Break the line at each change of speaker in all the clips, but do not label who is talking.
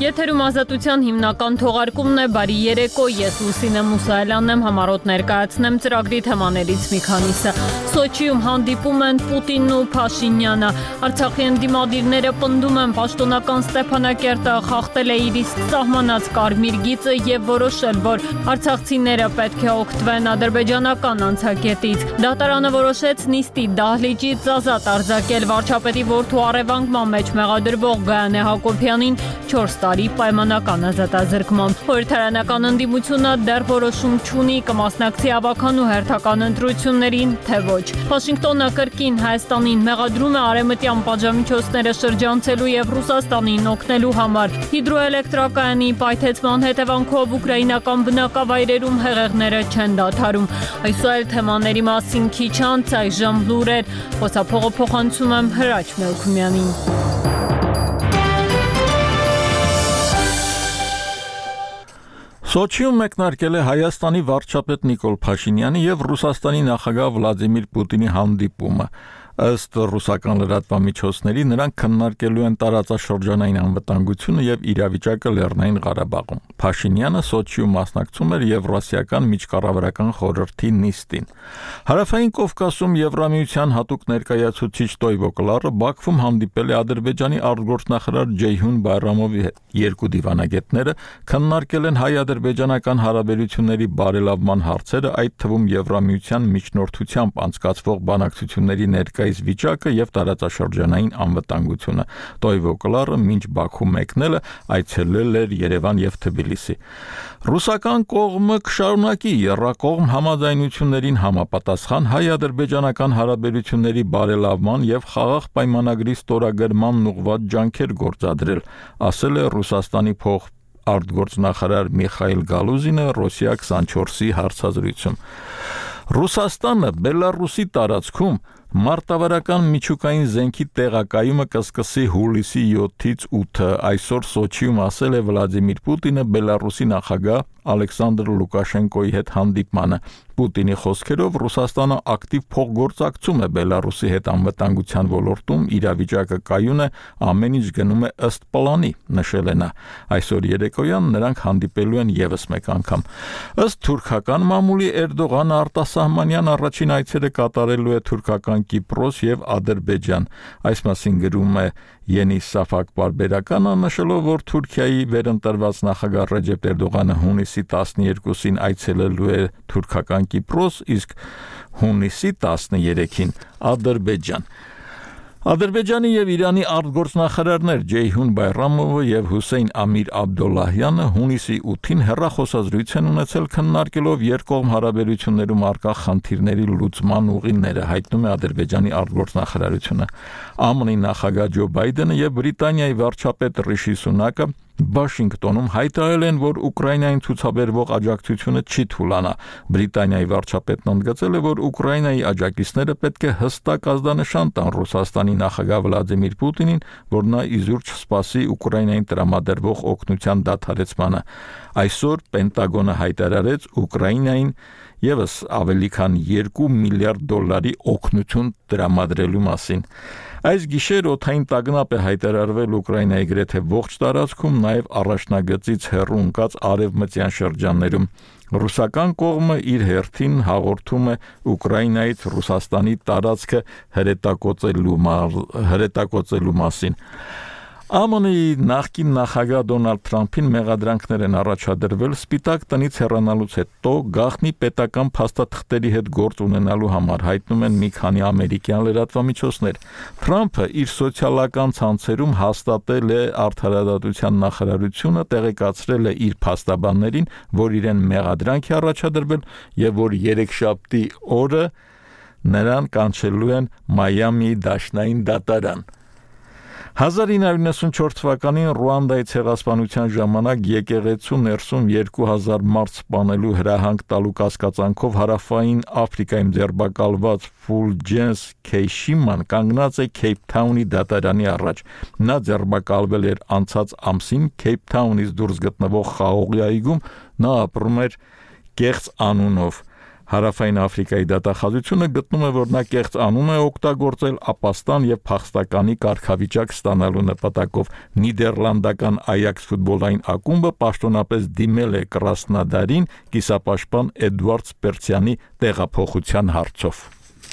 Եթերում ազատության հիմնական թողարկումն է բարի երեկո, ես Լուսինե Մուսայելյանն եմ, համառոտ ներկայացնեմ ծրագրի թեմաներից մի քանիսը։ Սոչիում հանդիպում են Պուտինն ու Փաշինյանը, Արցախի ընդդիմադիրները պնդում են պաշտոնական Ստեփանակերտը խախտել է իր իսկ սահմանած կարմիր գիծը եւ որոշել, որ արցախցիները պետք է օգտվեն ադրբեջանական անցակետից։ Դատարանը որոշեց նիստի դահլիճից ազատ արձակել վարչապետի որդու առևանգման մեջ մեղադրվող Գայանե Հակոբյանին 4 տարի պայմանական ազատազրկման։ Խորհրդարանական ընդդիմությունը դեռ որոշում չունի կմասնակցի ավագանու հերթական ընտրություններին, թե ոչ։ Վաշինգտոնը կրկին Հայաստանին մեղադրում է արևմտյան պատժամիջոցները շրջանցելու եւ Ռուսաստանին օգնելու համար։ Հիդրոէլեկտրակայանի պայթեցման հետևանքով ուկրաինական բնակավայրերում հեղեղները չեն դադարում։ Այսօր թեմաների մասին քիչ անց այժմ լուրեր, խոսափողը փոխանցում եմ Հրաչ Մելքումյանին։
Սոչիում մեկնարկել է Հայաստանի վարչապետ Նիկոլ Փաշինյանի եւ Ռուսաստանի նախագահ Վլադիմիր Պուտինի հանդիպումը։ Ըստ ռուսական լրատվամիջոցների նրանք քննարկելու են տարածաշրջանային անվտանգությունը եւ իրավիճակը Լեռնային Ղարաբաղում։ Փաշինյանը Սոչիում մասնակցում էր Եվրասիական միջկառավարական խորհրդի նիստին։ Հարավային Կովկասում Եվրամիության հատուկ ներկայացուցիչ Տոյվո Կլարը Բաքվում հանդիպել է Ադրբեջանի արտգործնախարար Ջեյհուն Բայրամովի հետ։ Երկու դիվանագետները քննարկել են հայ-ադրբեջանական հարաբերությունների բարելավման հարցերը, այդ թվում Եվրամիության միջնորդությամբ անցկացվող բանակցությունների ներկայիս վիճակը եւ տարածաշրջանային անվտանգությունը։ Տոյվո Կլարը մինչ Բաքու մեկնելը այցելել էր Երևան եւ Թբիլիսի։ Ռուսական կողմը կշարունակի եռակողմ համաձայնություններին համապատասխան հայ-ադրբեջանական հարաբերությունների բարելավման եւ խաղաղ պայմանագրի ստորագրմանն ուղղված ջանքեր գործադրել, ասել է Ռուսաստանի արտգործնախարար Միխայիլ Գալուզինը Ռոսիա 24-ի հարցազրույցում։ Ռուսաստանը Բելարուսի տարածքում մարտավարական միջուկային զենքի տեղակայումը կսկսի հուլիսի 7-ից 8-ը, այսօր Սոչիում ասել է Վլադիմիր Պուտինը Բելարուսի նախագահ Ալեքսանդր Լուկաշենկոյի հետ հանդիպմանը։ Պուտինի խոսքերով Ռուսաստանը ակտիվ փոխգործակցում է Բելարուսի հետ անվտանգության ոլորտում, իրավիճակը կայուն է, ամեն ինչ գնում է ըստ պլանի, նշել է նա։ Այսօր երեկոյան նրանք հանդիպելու են եւս մեկ անգամ։ Ըստ թուրքական մամուլի Էրդողանը արտասահմանյան առաջին այցերը կատարելու է թուրքական Կիպրոս եւ Ադրբեջան։ Այս մասին գրում է Յենի Սաֆակ պարբերականը, նշելով, որ Թուրքիայի վերընտրված նախագահ Ռեջեփ Էրդողանը հունիսի 12-ին այցելելու է թուրքական Կիպրոս, իսկ հունիսի 13-ին Ադրբեջան։ Ադրբեջանի եւ Իրանի արտգործնախարարներ Ջեյհուն Բայրամովը եւ Հուսեյն Ամիր Աբդոլլահյանը հունիսի 8-ին հեռախոսազրույց են ունեցել քննարկելով երկկողմ հարաբերություններում առկա խնդիրների լուծման ուղիները, հայտնում է Ադրբեջանի արտգործնախարարությունը։ ԱՄՆ-ի նախագահ Ջո Բայդենը եւ Բրիտանիայի վարչապետ Ռիշի Սունակը Վաշինգտոնում հայտարարել են, որ Ուկրաինային ցուցաբերվող աջակցությունը չի թուլանա։ Բրիտանիայի վարչապետն ընդգծել է, որ Ուկրաինայի աջակիցները պետք է հստակ ազդանշան տան Ռուսաստանի նախագահ Վլադիմիր Պուտինին, որ նա իզուր չսպասի Ուկրաինային տրամադրվող օգնության դադարեցմանը։ Այսօր Պենտագոնը հայտարարեց Ուկրաինային եւս ավելի քան $2 միլիարդ օգնություն տրամադրելու մասին։ Այս գիշեր օդային տագնապ է հայտարարվել Ուկրաինայի գրեթե ողջ տարածքում, նաև առաջնագծից հեռու ընկած արևմտյան շրջաններում։ Ռուսական կողմը իր հերթին հաղորդում է Ուկրաինայից Ռուսաստանի տարածքը հրետակոծելու մասին։ ԱՄՆ-ի նախկին նախագահ Դոնալդ Թրամփին մեղադրանքներ են առաջադրվել Սպիտակ տնից հեռանալուց հետո գաղտնի պետական փաստաթղթերի հետ գործ ունենալու համար, հայտնում են մի քանի ամերիկյան լրատվամիջոցներ։ Թրամփը իր սոցիալական ցանցերում հաստատել է Արդարադատության նախարարությունը, տեղեկացրել է իր փաստաբաններին, որ իրեն մեղադրանք է առաջադրվել եւ որ երեքշաբթի օրը նրան կանչելու են Մայամիի դաշնային դատարան։ 1994 թվականին Ռուանդայի ցեղասպանության ժամանակ եկեղեցու ներսում 2000 մարդ սպանելու հրահանգ տալու կասկածանքով հարավային Աֆրիկայում ձերբակալված Ֆուլջենս Քեյշիման կանգնած է Քեյփթաունի դատարանի առաջ։ Նա ձերբակալվել էր անցած ամսին Քեյփթաունից դուրս գտնվող Խաղողի այգում, նա ապրում էր կեղծ անունով։ Հարավային Աֆրիկայի դատախազությունը գտնում է, որ նա կեղծ անուն է օգտագործել ապաստան եւ փախստականի կարգավիճակ ստանալու նպատակով։ Նիդերլանդական Ajax ֆուտբոլային ակումբը պաշտոնապես դիմել է Կրասնոդարին կիսապաշտպան Էդվարդ Սպերցյանի տեղափոխության հարցով։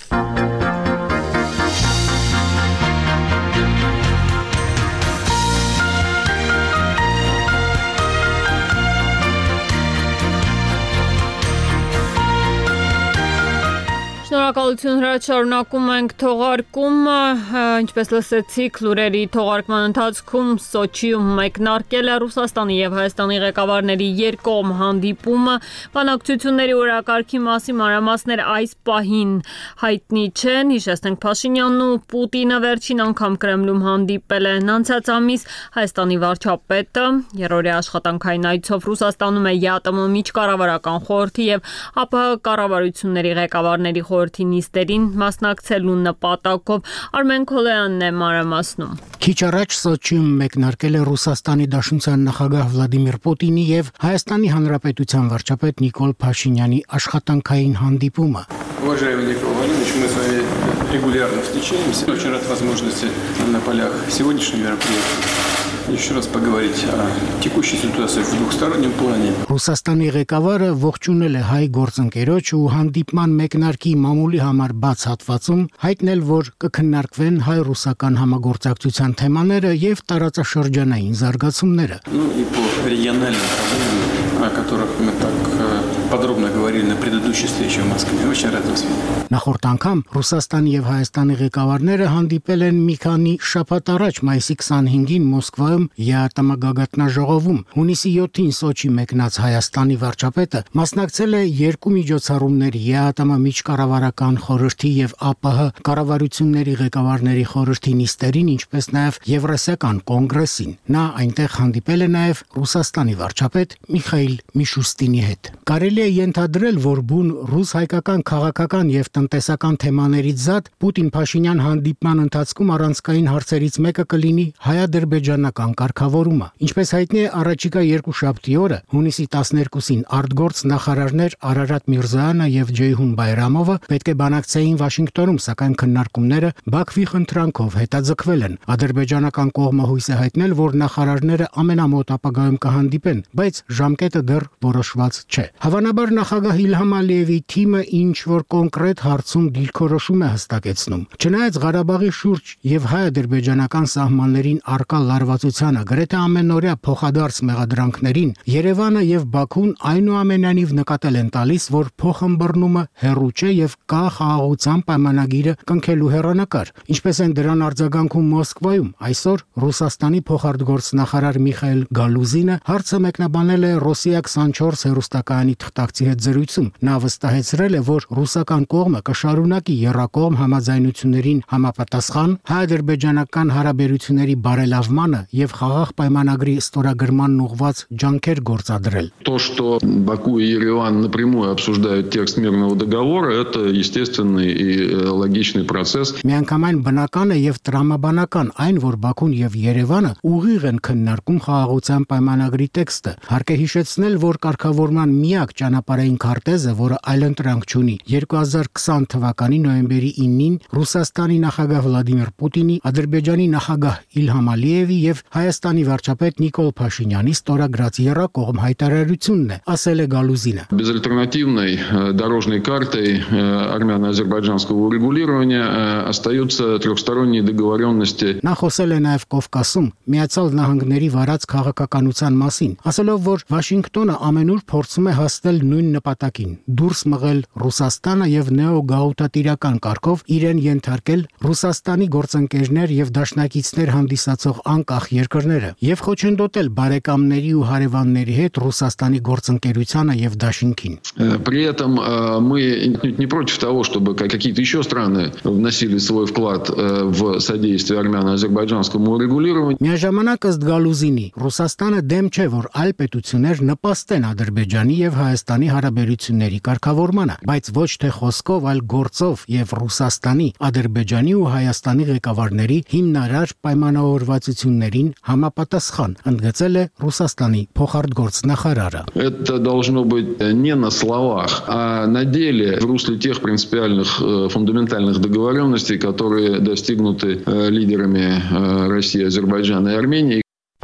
Շնորհակալություն Հրաչ, շարունակում ենք թողարկումը, ինչպես լսեցիք լուրերի թողարկման ընթացքում Սոչիում մեկնարկել է Ռուսաստանի եւ Հայաստանի ղեկավարների երկկողմ հանդիպումը, բանակցությունների օրակարգի մասին մանրամասներ այս պահին հայտնի չեն, հիշեցնենք Փաշինյանն ու Պուտինը վերջին անգամ Կրեմլում հանդիպել են անցած ամիս, Հայաստանի վարչապետը երրորդի աշխատանքային այցով Ռուսաստանում է ԵԱՏՄ միջկառավարական խորհրդի եւ ԱՊՀ կառավարությունների ղեկավարների խորհրդի նիստերին մասնակցելու նպատակով Արմեն Քոլոյանն է մանրամասնում։
Քիչ առաջ Սոչիում մեկնարկել է Ռուսաստանի Դաշնության նախագահ Վլադիմիր Պուտինի եւ Հայաստանի Հանրապետության վարչապետ Նիկոլ Փաշինյանի աշխատանքային հանդիպումը։
Уважаемый Николай Владимирович, мы с вами регулярно встречаемся. Очень рад возможности на полях сегодняшнего мероприятия еще раз поговорить о текущей ситуации в двухстороннем плане.
Ռուսաստանի ղեկավարը ողջունել է հայ գործընկերոջ ու հանդիպման մեկնարկի մամուլի համար բաց հատվածում հայտնել, որ կքննարկվեն հայ-ռուսական համագործակցության թեմաները եւ տարածաշրջանային զարգացումները։
И по региональным проблемам, о которых мы так подробно говорили на предыдущей встрече в Москве. Очень рад вас видеть.
Նախորդ անգամ Ռուսաստանի եւ Հայաստանի ղեկավարները հանդիպել են մի քանի շաբաթ առաջ մայիսի 25-ին Մոսկվայում ԵԱՏՄ գագաթնաժողովում։ Հունիսի 7-ին Սոչի մեկնած Հայաստանի վարչապետը մասնակցել է երկու միջոցառումների ԵԱՏՄ միջկառավարական խորհրդի եւ ԱՊՀ կառավարությունների ղեկավարների խորհրդի նիստերին, ինչպես նաեւ Եվրասիական կոնգրեսին։ Նա այնտեղ հանդիպել է նաեւ Ռուսաստանի վարչապետ Միխայիլ Միշուստինի հետ։ Կարելի է ենթադրել, որ բուն ռուս-հայկական քաղաքական եւ տնտեսական թեմաներից զատ Պուտին-Փաշինյան հանդիպման ընթացքում առանցքային հարցերից մեկը կլինի հայ-ադրբեջանական կարգավորումը։ Ինչպես հայտնի է, առաջիկա երկուշաբթի օրը հունիսի 12-ին արտգործ նախարարներ Արարատ Միրզոյանը եւ Ջեյհուն Բայրամովը պետք է բանակցեին Վաշինգտոնում, սակայն քննարկումները Բաքվի խնդրանքով հետաձգվել են։ Ադրբեջանական կողմը հույս է հայտնել, որ նախարարները ամենամոտ ապագայում կհանդիպեն, բայց ժամկետը դեռ որոշված չէ։ Հավանաբար նախագահ Իլհամ Ալիևի թիմը ինչ որ կոնկրետ հարցում դիրքորոշում է հստակեցնում։ Չնայած Ղարաբաղի շուրջ եւ հայ-ադրբեջանական սահմաններին արկա լարվածությանը, գրեթե ամենօրյա փոխադարձ մեղադրանքներին, Երևանը եւ Բաքուն այնուամենայնիվ նկատել են տալիս, որ փոխըմբռնումը հեռու չէ եւ կա խաղաղության պայմանագիրը կնքելու հեռանկար։ Ինչպես են դրան արձագանքում Մոսկվայում, այսօր Ռուսաստանի փոխարտգործնախարար Միխայիլ Գալուզինը հարցը մեկնաբանել է Ռոսիա 24 հեռուստակայանի թղթակցի հետ զրույցում։ Նա վստահեցրել է, որ ռուսական կողմը կշարունակի եռակողմ համաձայնություններին համապատասխան հայ-ադրբեջանական հարաբերությունների բարելավմանը եւ խաղաղ պայմանագրի ստորագրմանն ուղղված ջանքեր գործադրել։
То, что Баку и Ереван напрямую обсуждают текст мирного договора, это естественный и логичный процесс.
Միանգամայն բնական է եւ տրամաբանական այն, որ Բաքուն եւ Երևանը ուղիղ են քննարկում խաղաղության պայմանագրի տեքստը։ Հարկ է հիշեցնել, որ կարգավորման միակ ճանապարհային քարտեզը, որը այլընտրանք չունի, 2020 թվականի նոյեմբերի 9-ին Ռուսաստանի նախագահ Վլադիմիր Պուտինի, Ադրբեջանի նախագահ Իլհամ Ալիևի եւ Հայաստանի варчապետ Նիկոլ Փաշինյանի ստորագրած եռակողմ հայտարարությունն է, ասել է Գալուզինը։
Безальтернативной дорожной картой армяно-азербайджанского урегулирования остаются трехсторонние договоренности.
Նա խոսել է նաեւ Կովկասում Միացյալ Նահանգների վարած քաղաքականության մասին, ասելով, որ Վաշինգտոնը ամենուր փորձում է հասնել նույն նպատակին՝ դուրս մղել Ռուսաստանը եւ նեոգաուտատիրական կարգով իրեն ենթարկել Ռուսաստանի գործընկերներ եւ դաշնակիցներ հանդիսացող անկախ երկրները եւ խոչընդոտել բարեկամների ու հարևանների հետ Ռուսաստանի գործընկերությանը եւ դաշինքին։
При этом мы не против того, чтобы какие-то еще страны вносили свой вклад в содействие армяно-азербайджанскому урегулированию.
Միաժամանակ ըստ Գալուզինի Ռուսաստանը դեմ չէ, որ այլ պետություններ կնպաստեն Ադրբեջանի եւ Հայաստանի հարաբերությունների կարգավորմանը, բայց ոչ թե խոսքով, այլ գործով եւ Ռուսաստանի, Ադրբեջանի ու Հայաստանի ղեկավարների հիմնարար պայմանավորվածություններին համապատասխան, ընդգծել է Ռուսաստանի փոխարտգործնախարարը.
Это должно быть не на словах, а на деле в русле тех принципиальных фундаментальных договоренностей, которые достигнуты лидерами России, Азербайджана и Армении.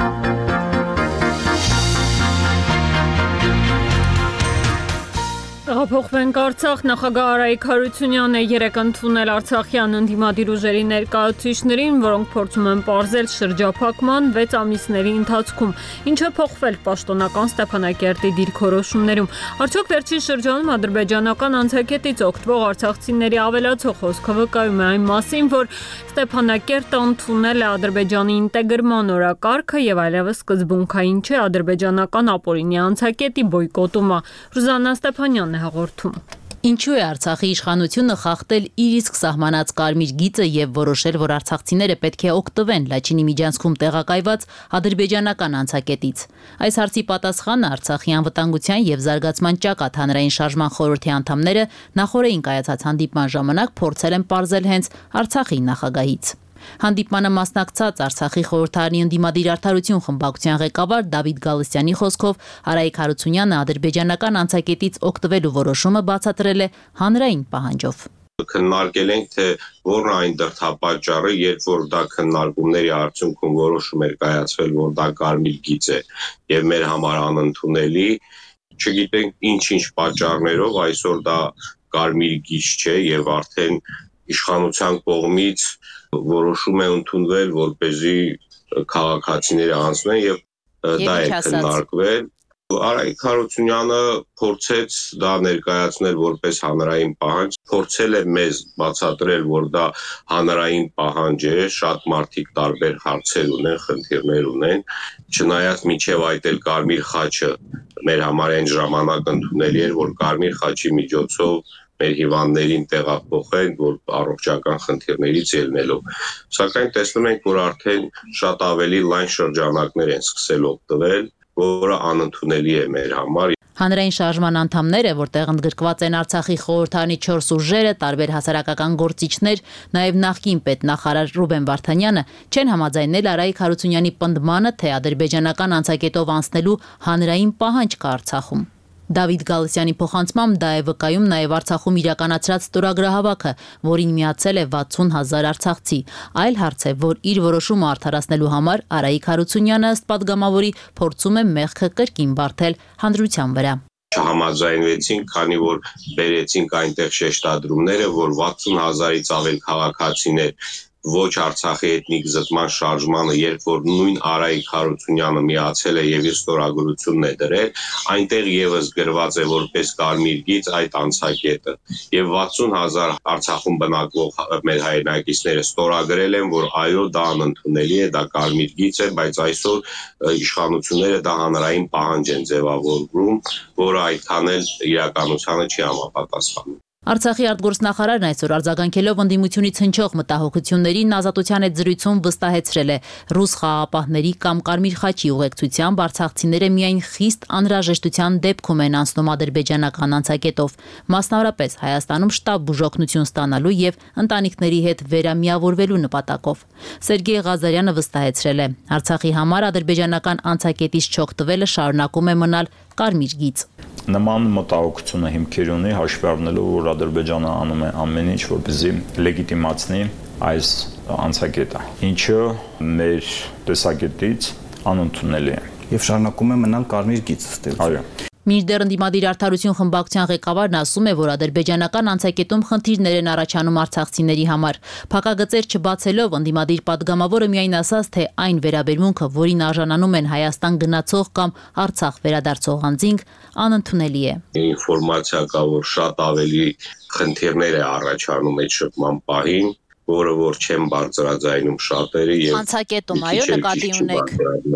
Փոխվենք Արցախ. նախագահ Արայիկ Հարությունյանը երեկ ընդունել Արցախյան ընդդիմադիր ուժերի ներկայացուցիչներին, որոնք փորձում են պարզել շրջափակման 6 ամիսների ընթացքում ինչ է փոխվել պաշտոնական Ստեփանակերտի դիրքորոշումներում։ Արդյոք վերջին շրջանում ադրբեջանական անցակետից օգտվող արցախցիների ավելացող խոսքը վկայում է այն մասին, որ Ստեփանակերտը ընդունել է Ադրբեջանի ինտեգրման օրակարգը եւ այլևս սկզբունքային չէ ադրբեջանական ապօրինի անցակետի բոյկոտումը։ Ռուզաննա Ստեփանյանն է հաղորդում։
Ինչու է Արցախի իշխանությունը խախտել իր իսկ սահմանած կարմիր գիծը եւ որոշել, որ արցախցիները պետք է օգտվեն Լաչինի միջանցքում տեղակայված ադրբեջանական անցակետից։ Այս հարցի պատասխանը Արցախի անվտանգության եւ զարգացման ճակատ հանրային շարժման խորհրդի անդամները նախորդին կայացած հանդիպման ժամանակ փորձել են պարզել հենց Արցախի նախագահից։ Հանդիպմանը մասնակցած Արցախի խորհրդարանի ընդդիմադիր արդարություն խմբակցության ղեկավար Դավիթ Գալստյանի խոսքով Արայիկ Հարությունյանը ադրբեջանական անցակետից օգտվելու որոշումը բացատրել է հանրային պահանջով։
Քննարկել ենք, թե որն է այն դրդապատճառը, երբ որ դա քննարկումների արդյունքում որոշում էր կայացվել, որ դա կարմիր գիծ է եւ մեր համար անընդունելի, չգիտենք ինչ պատճառներով այսօր դա կարմիր գիծ չէ եւ արդեն իշխանության կողմից որոշում է ընդունվել, որպեսզի քաղաքացիները անցնեն եւ դա է քննարկվել։ Արայիկ Հարությունյանը փորձեց դա ներկայացնել որպես հանրային պահանջ, փորձել է մեզ բացատրել, որ դա հանրային պահանջ է, շատ մարդիկ տարբեր հարցեր ունեն, խնդիրներ ունեն, չնայած մինչև այդ էլ կարմիր խաչը մեր համար այն ժամանակ ընդունելի էր, որ կարմիր խաչի միջոցով մեր հիվանդներին տեղափոխեն, որ առողջական խնդիրներից ելնելով։ Սակայն տեսնում ենք, որ արդեն շատ ավելի լայն շրջանակներ են սկսել օգտվել, որը անընդունելի է մեր համար։
Հանրային շարժման անդամները, որտեղ ընդգրկված են Արցախի խորհրդարանի 4 ուժերը, տարբեր հասարակական գործիչներ, նաև նախկին պետնախարար Ռուբեն Վարդանյանը չեն համաձայնել Արայիկ Հարությունյանի պնդմանը, թե ադրբեջանական անցակետով անցնելու հանրային պահանջ կա Արցախում։ Դավիթ Գալստյանի փոխանցմամբ դա է վկայում նաև Արցախում իրականացրած ստորագրահավաքը, որին միացել է 60,000 արցախցի։ Այլ հարց է, որ իր որոշումը արդարացնելու համար Արայիկ Հարությունյանը ըստ падգամավորի փորձում է մեղքը կրկին բարթել հանրության վրա։
Չհամաձայնվեցինք, քանի որ բերեցինք այնտեղ շեշտադրումները, որ 60,000-ից ավել քաղաքացիներ ոչ Արցախի էթնիկ զտման շարժմանը, երբ որ նույն Արայիկ Հարությունյանը միացել է եւ իր ստորագրությունն է դրել, այնտեղ եւս գրված է որպես կարմիր գիծ այդ անցակետը։ Եվ 60,000 Արցախում բնակվող մեր հայրենակիցները ստորագրել են, որ այո, դա անընդունելի է, դա կարմիր գիծ է, բայց այսօր իշխանությունները դա հանրային պահանջ են ձևավորում, որը այդքան էլ իրականությանը չի համապատասխանում։
Արցախի արտգործնախարարն այսօր արձագանքելով ընդդիմությունից հնչող մտահոգություններին ազատության հետ զրույցում վստահեցրել է ռուս խաղաղապահների կամ կարմիր խաչի ուղեկցությամբ արցախցիները միայն խիստ անհրաժեշտության դեպքում են անցնում ադրբեջանական անցակետով, մասնավորապես Հայաստանում շտապ բուժօգնություն ստանալու եւ ընտանիքների հետ վերամիավորվելու նպատակով։ Սերգեյ Ղազարյանը վստահեցրել է, Արցախի համար ադրբեջանական անցակետից չօգտվելը շարունակում է մնալ կարմիր գիծ։
Նման մտահոգությունը հիմքեր ունի, հաշվի առնելով, որ Ադրբեջանը անում է ամեն ինչ, որպեսզի լեգիտիմացնի այս անցակետը, ինչը մեր տեսակետից անընդունելի է։
Եվ շարունակում է մնալ կարմիր գիծ ըստ։
Այո։
Մինչդեռ ընդդիմադիր արդարություն խմբակցության ղեկավարն ասում է, որ ադրբեջանական անցակետում խնդիրներ են առաջանում արցախցիների համար։ Փակագծեր չբացելով ընդդիմադիր падգամավորը միայն ասաց, թե այն վերաբերմունքը, որին արժանանում են Հայաստան գնացող կամ Արցախ վերադարձող անձինք, անընդունելի է։
Ինֆորմացիա կա, որ շատ ավելի խնդիրներ է առաջանում այդ շփման պահին, որը որ չեն բարձրաձայնում շատերը եւ
անցակետում այո նկատի ունեք։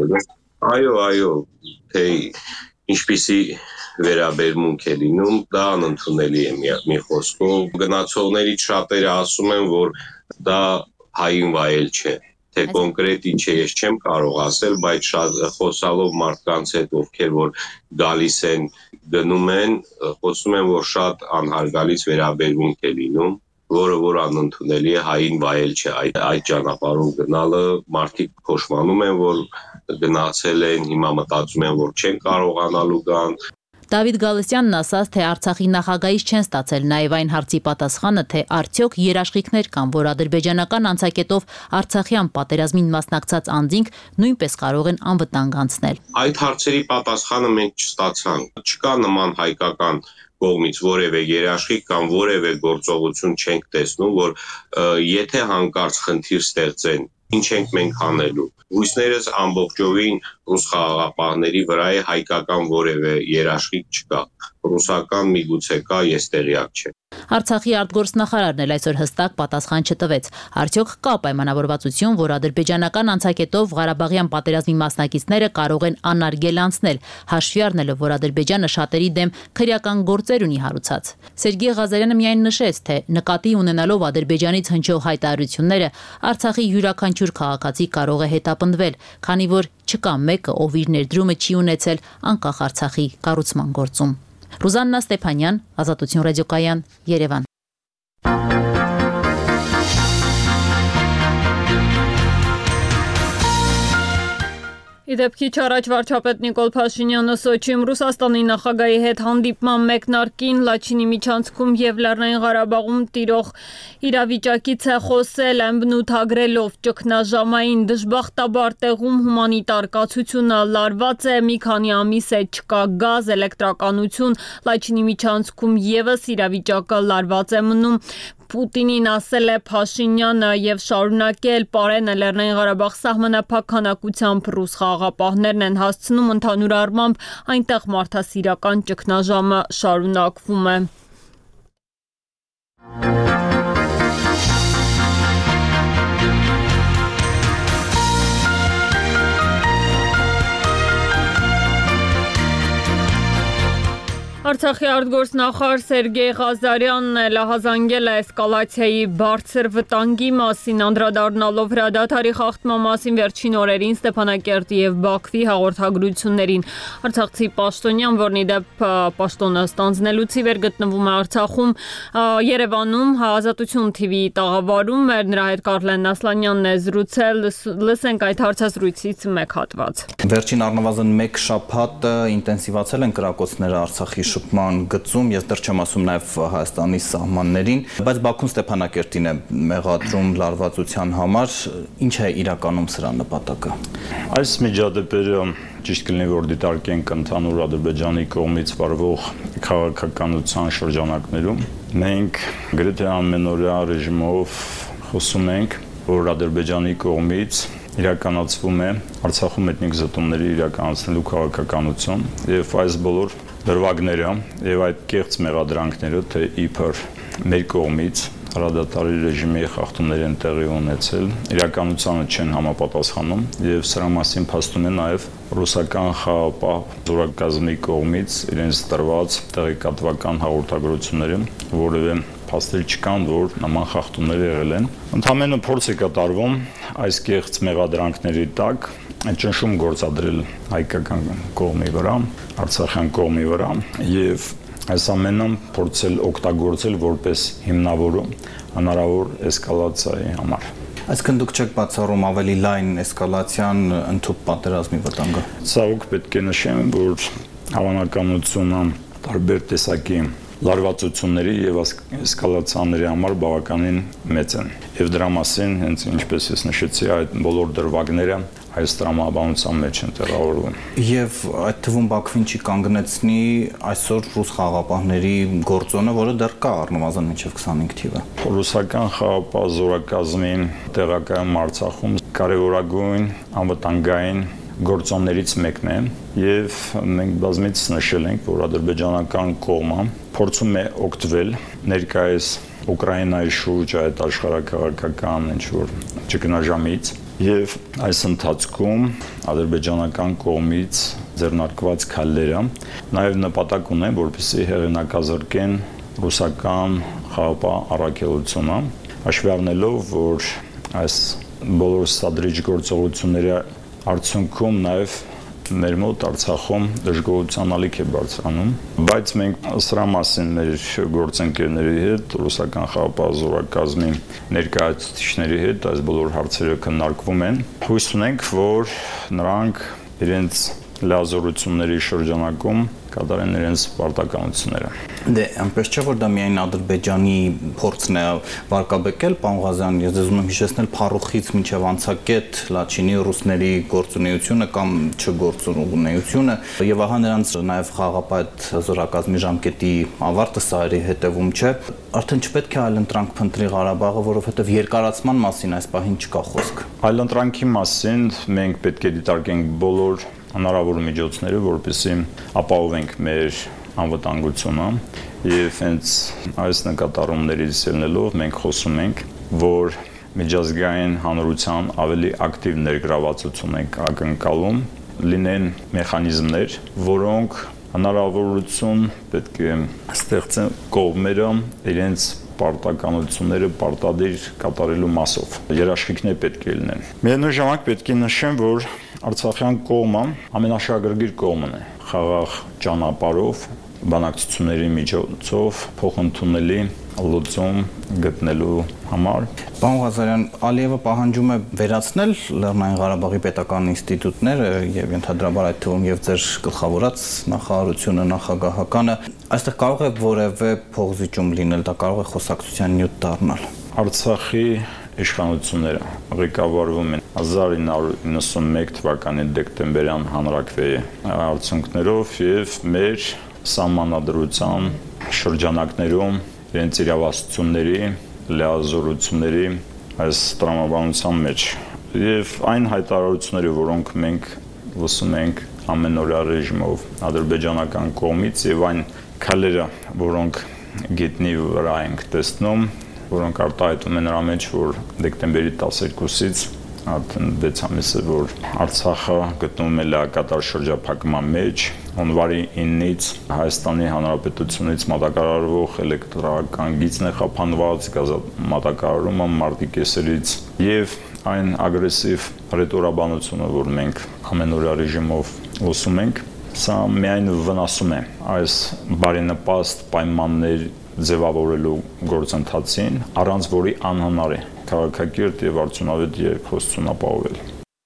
Այո, թե ինչպիսի վերաբերմունք է լինում, դա անընդունելի է մի խոսքով։ Գնացողներից շատերը ասում են, որ դա հային վայել չէ, Թե կոնկրետ ինչ է, ես չեմ կարող ասել, բայց շատ խոսալով մարդկանց հետ, ովքեր որ գալիս են, գնում են, խոսում են, որ շատ անհարգալից վերաբերմունք է լինում, որը անընդունելի է, հային վայել չէ այդ ճանապարհով գնալը, մարդիկ փոշմանում են, որ գնացել են, հիմա մտածում են, որ չեն կարողանալու գան։
Դավիթ Գալստյանն ասաց, թե Արցախի նախագահից չեն ստացել նաև այն հարցի պատասխանը, թե արդյոք երաշխիքներ կան, որ ադրբեջանական անցակետով Արցախյան պատերազմին մասնակցած անձինք նույնպես կարող են անվտանգ անցնել։
Այդ հարցերի պատասխանը մենք չստացանք։ Չկա նման հայկական կողմից որևէ երաշխիք կամ որևէ գործողություն չենք տեսնում, որ եթե հանկարծ խնդիր ստեղծեն, ինչ ենք մենք անելու։ Հույսներս ամբողջովին ռուս խաղաղապահների վրա է, հայկական որևէ երաշխիք չկա։ Ռուսական միգուցե կա, ես տեղյակ չեմ։
Արցախի արտգործնախարարն էլ այսօր հստակ պատասխան չտվեց։ Արդյոք կա պայմանավորվածություն, որ ադրբեջանական անցակետով Ղարաբաղյան պատերազմի մասնակիցները կարող են անարգել անցնել, հաշվի առնելով, որ Ադրբեջանը շատերի դեմ քրեական գործեր ունի հարուցած։ Սերգեյ Ղազարյանը միայն նշեց, թե նկատի ունենալով Ադրբեջանից հնչող հայտարարությունները, Արցախի յուրաքանչյուր քաղաքացի կարող է հետապնդվել, քանի որ չկա մեկը, ով իր ներդրումը չի ունեցել անկախ Արցախի կառուցման գործում։ Ռուզաննա Ստեփանյան, Ազատություն ռադիոկայան, Երևան։
Իդեպ քիչ առաջ վարչապետ Նիկոլ Փաշինյանը Սոչիում Ռուսաստանի նախագահի հետ հանդիպման մեկնարկին Լաչինի միջանցքում եւ Լեռնային Ղարաբաղում տիրող իրավիճակից է խոսել, ըմբնութագրելով ճգնաժամային դժբախտաբար տեղում հումանիտար կացությունը լարված է, մի քանի ամիս է չկա գազ, էլեկտրականություն, Լաչինի միջանցքում եւս իրավիճակը լարված է մնում։ Պուտինին ասել է Փաշինյանը եւ շարունակել պարենը Լեռնային Ղարաբաղ սահմանափակ քանակությամբ ռուս խաղաղապահներն են հասցնում, ընդհանուր առմամբ այնտեղ մարդասիրական ճգնաժամը շարունակվում է։ Արցախի արտգործնախարար Սերգեյ Ղազարյանն էլ ահազանգել է էսկալացիայի բարձր վտանգի մասին, անդրադառնալով հրադադարի խախտման մասին վերջին օրերին Ստեփանակերտի եւ Բաքվի հաղորդագրություններին։ Արցախցի պաշտոնյան, որն իդեպ պաշտոնը ստանձնելուց ի վեր գտնվում է Արցախում, Երևանում Ազատություն TV տաղավարում էր, նրա հետ Կարլեն Ասլանյանն է զրուցել, լսենք այդ հարցազրույցից մեկ հատված։
Վերջին առնվազն 1 շաբաթ ինտենսիվացել են կրակոցները Արցախի շփման գծում, ես դեռ չեմ ասում նաև Հայաստանի սահմաններին, բայց Բաքուն Ստեփանակերտին է մեղադրում լարվածության համար, ինչ է իրականում սրա նպատակը։
Այս միջադեպերը ճիշտ կլինի, որ դիտարկենք ընդհանուր Ադրբեջանի կողմից վարվող քաղաքականության շրջանակներում։ Մենք գրեթե ամենօրյա ռեժիմով խոսում ենք, որ Ադրբեջանի կողմից իրականացվում է Արցախում էթնիկ զտումների իրականացնելու քաղաքականություն եւ այս բոլոր դրվագները եւ այդ կեղծ մեղադրանքները, թե իբր մեր կողմից հրադադարի ռեժիմի խախտումներ են տեղի ունեցել, իրականությանը չեն համապատասխանում եւ սրա մասին փաստում է նաեւ ռուսական խաղապահ զորակազմի կողմից իրենց տրված տեղեկատվական հաղորդագրությունները, որովհետեւ փաստեր չկան, որ նման խախտումներ եղել են։ Ընդհանրապես փորձ է կատարվում այս կեղծ մեղադրանքների տակ ճնշում գործադրել հայկական կողմի վրա, արցախյան կողմի վրա եւ այս ամենը փորձել օգտագործել որպես հիմնավորում հնարավոր էսկալացիայի համար։
Այսինքն դուք չեք բացառում ավելի լայն էսկալացիան ընդհանուր պատերազմի վտանգը։
Ցավոք պետք է նշեմ, որ հավանականությունը տարբեր տեսակի լարվածությունների եւ էսկալացիաների համար բավականին մեծ են։ Եվ դրա մասին, հենց ինչպես ես նշեցի, այդ բոլոր դրվագները այս տրամաբանության մեջ են տեղավորվում։
Եվ այդ թվում Բաքվին չի կանգնեցնի այսօր ռուս խաղաղապահների գործոնը, որը դեռ կա առնվազն մինչև 25 թիվը։
Ռուսական խաղաղապահ զորակազմին տեղակայում Արցախում կարևորագույն անվտանգային գործոններից մեկն է եւ մենք բազմից նշել ենք, որ ադրբեջանական կողմը փորձում է օգտվել ներկայիս Ուկրաինայի շուրջ այդ աշխարհակաղակական ինչ-որ ճգնաժամից եւ այս ընթացքում ադրբեջանական կողմից ձեռնարկված քայլերը նաեւ նպատակ ունեն, որպեսզի հեղինակազրկեն ռուսական խաղապահ առաքելությունը, հաշվի առնելով, որ այս բոլոր սադրիչ գործողությունների արդյունքում նաև մեր մոտ Արցախում դժգոհության ալիք է բարձրանում, բայց մենք սրա մասին մեր գործընկերների հետ, ռուսական խաղապահ զորակազմի ներկայացուցիչների հետ այս բոլոր հարցերը քննարկվում են։ Հույս ունենք, որ նրանք իրենց լիազորությունների շրջանակում կատարեն իրենց պարտականությունները։
Դե, այնպես չէ, որ դա միայն Ադրբեջանի փորձն է վարկաբեկել, պարոն Ղազարյան, ես ուզում եմ հիշեցնել Փարուխից մինչև անցակետ Լաչինի ռուսների գործունեությունը կամ չգործունեությունը, եւ ահա նրանց նաեւ խաղապահ զորակազմի ժամկետի ավարտը սա հետևում չէ։ Արդեն չպետք է այլընտրանք փնտրի Ղարաբաղը, որովհետեւ երկարացման մասին այս պահին չկա խոսք։
Այլընտրանքի մասին մենք պետք է դիտարկենք բոլոր հնարավոր միջոցները, որպեսզի ապահովենք մեր անվտանգությունը եւ հենց այս նկատառումներից ելնելով մենք խոսում ենք, որ միջազգային հանրության ավելի ակտիվ ներգրավվածություն ենք ակնկալում, լինեն մեխանիզմներ, որոնք հնարավորություն պետք է ստեղծեն կողմերը իրենց պարտականությունները պարտադիր կատարելու մասով։ Երաշխիքներ պետք է լինեն։ Միևնույն ժամանակ պետք է նշեմ, որ Արցախյան կողմը ամենաշահագրգիռ կողմն է խաղաղ ճանապարհով, բանակցությունների միջոցով փոխընդունելի լուծում գտնելու համար։
Պարոն Ղազարյան, Ալիևը պահանջում է վերացնել Լեռնային Ղարաբաղի պետական ինստիտուտները եւ ընդհանրաբար այդ թվում եւ ձեր գլխավորած նախարարությունը, նախագահականը, այստեղ կարող է որևէ փոխզիջում լինել, դա կարող է խոսակցության նյութ դառնալ։
Արցախի իշխանությունները ղեկավարվում են 1991 թվականի դեկտեմբերյան հանրաքվեի արդյունքներով եւ մեր սահմանադրության շրջանակներում իրենց իրավասությունների, լիազորությունների այս տրամաբանության մեջ եւ այն հայտարարությունները, որոնք մենք լսում ենք ամենօրյա ռեժիմով ադրբեջանական կողմից եւ այն քայլերը, որոնք գետնի վրա ենք տեսնում, որոնք արտահայտում են նրա մեջ, որ դեկտեմբերի 12-ից արդեն 6 ամիս է, որ Արցախը գտնվում է լիակատար շրջափակման մեջ, հունվարի 9-ից Հայաստանի Հանրապետությունից մատակարարվող էլեկտրական գիծն է խափանված, մատակարարումը մարտի կեսերից եւ այն ագրեսիվ ռետորաբանությունը, որ մենք ամենօրյա ռեժիմով լսում ենք, սա միայն վնասում է այս բարենպաստ պայմաններ ձևավորելու գործընթացին, առանց որի անհնար է քաղաքակիրթ եւ արդյունավետ երկխոսություն ապահովել։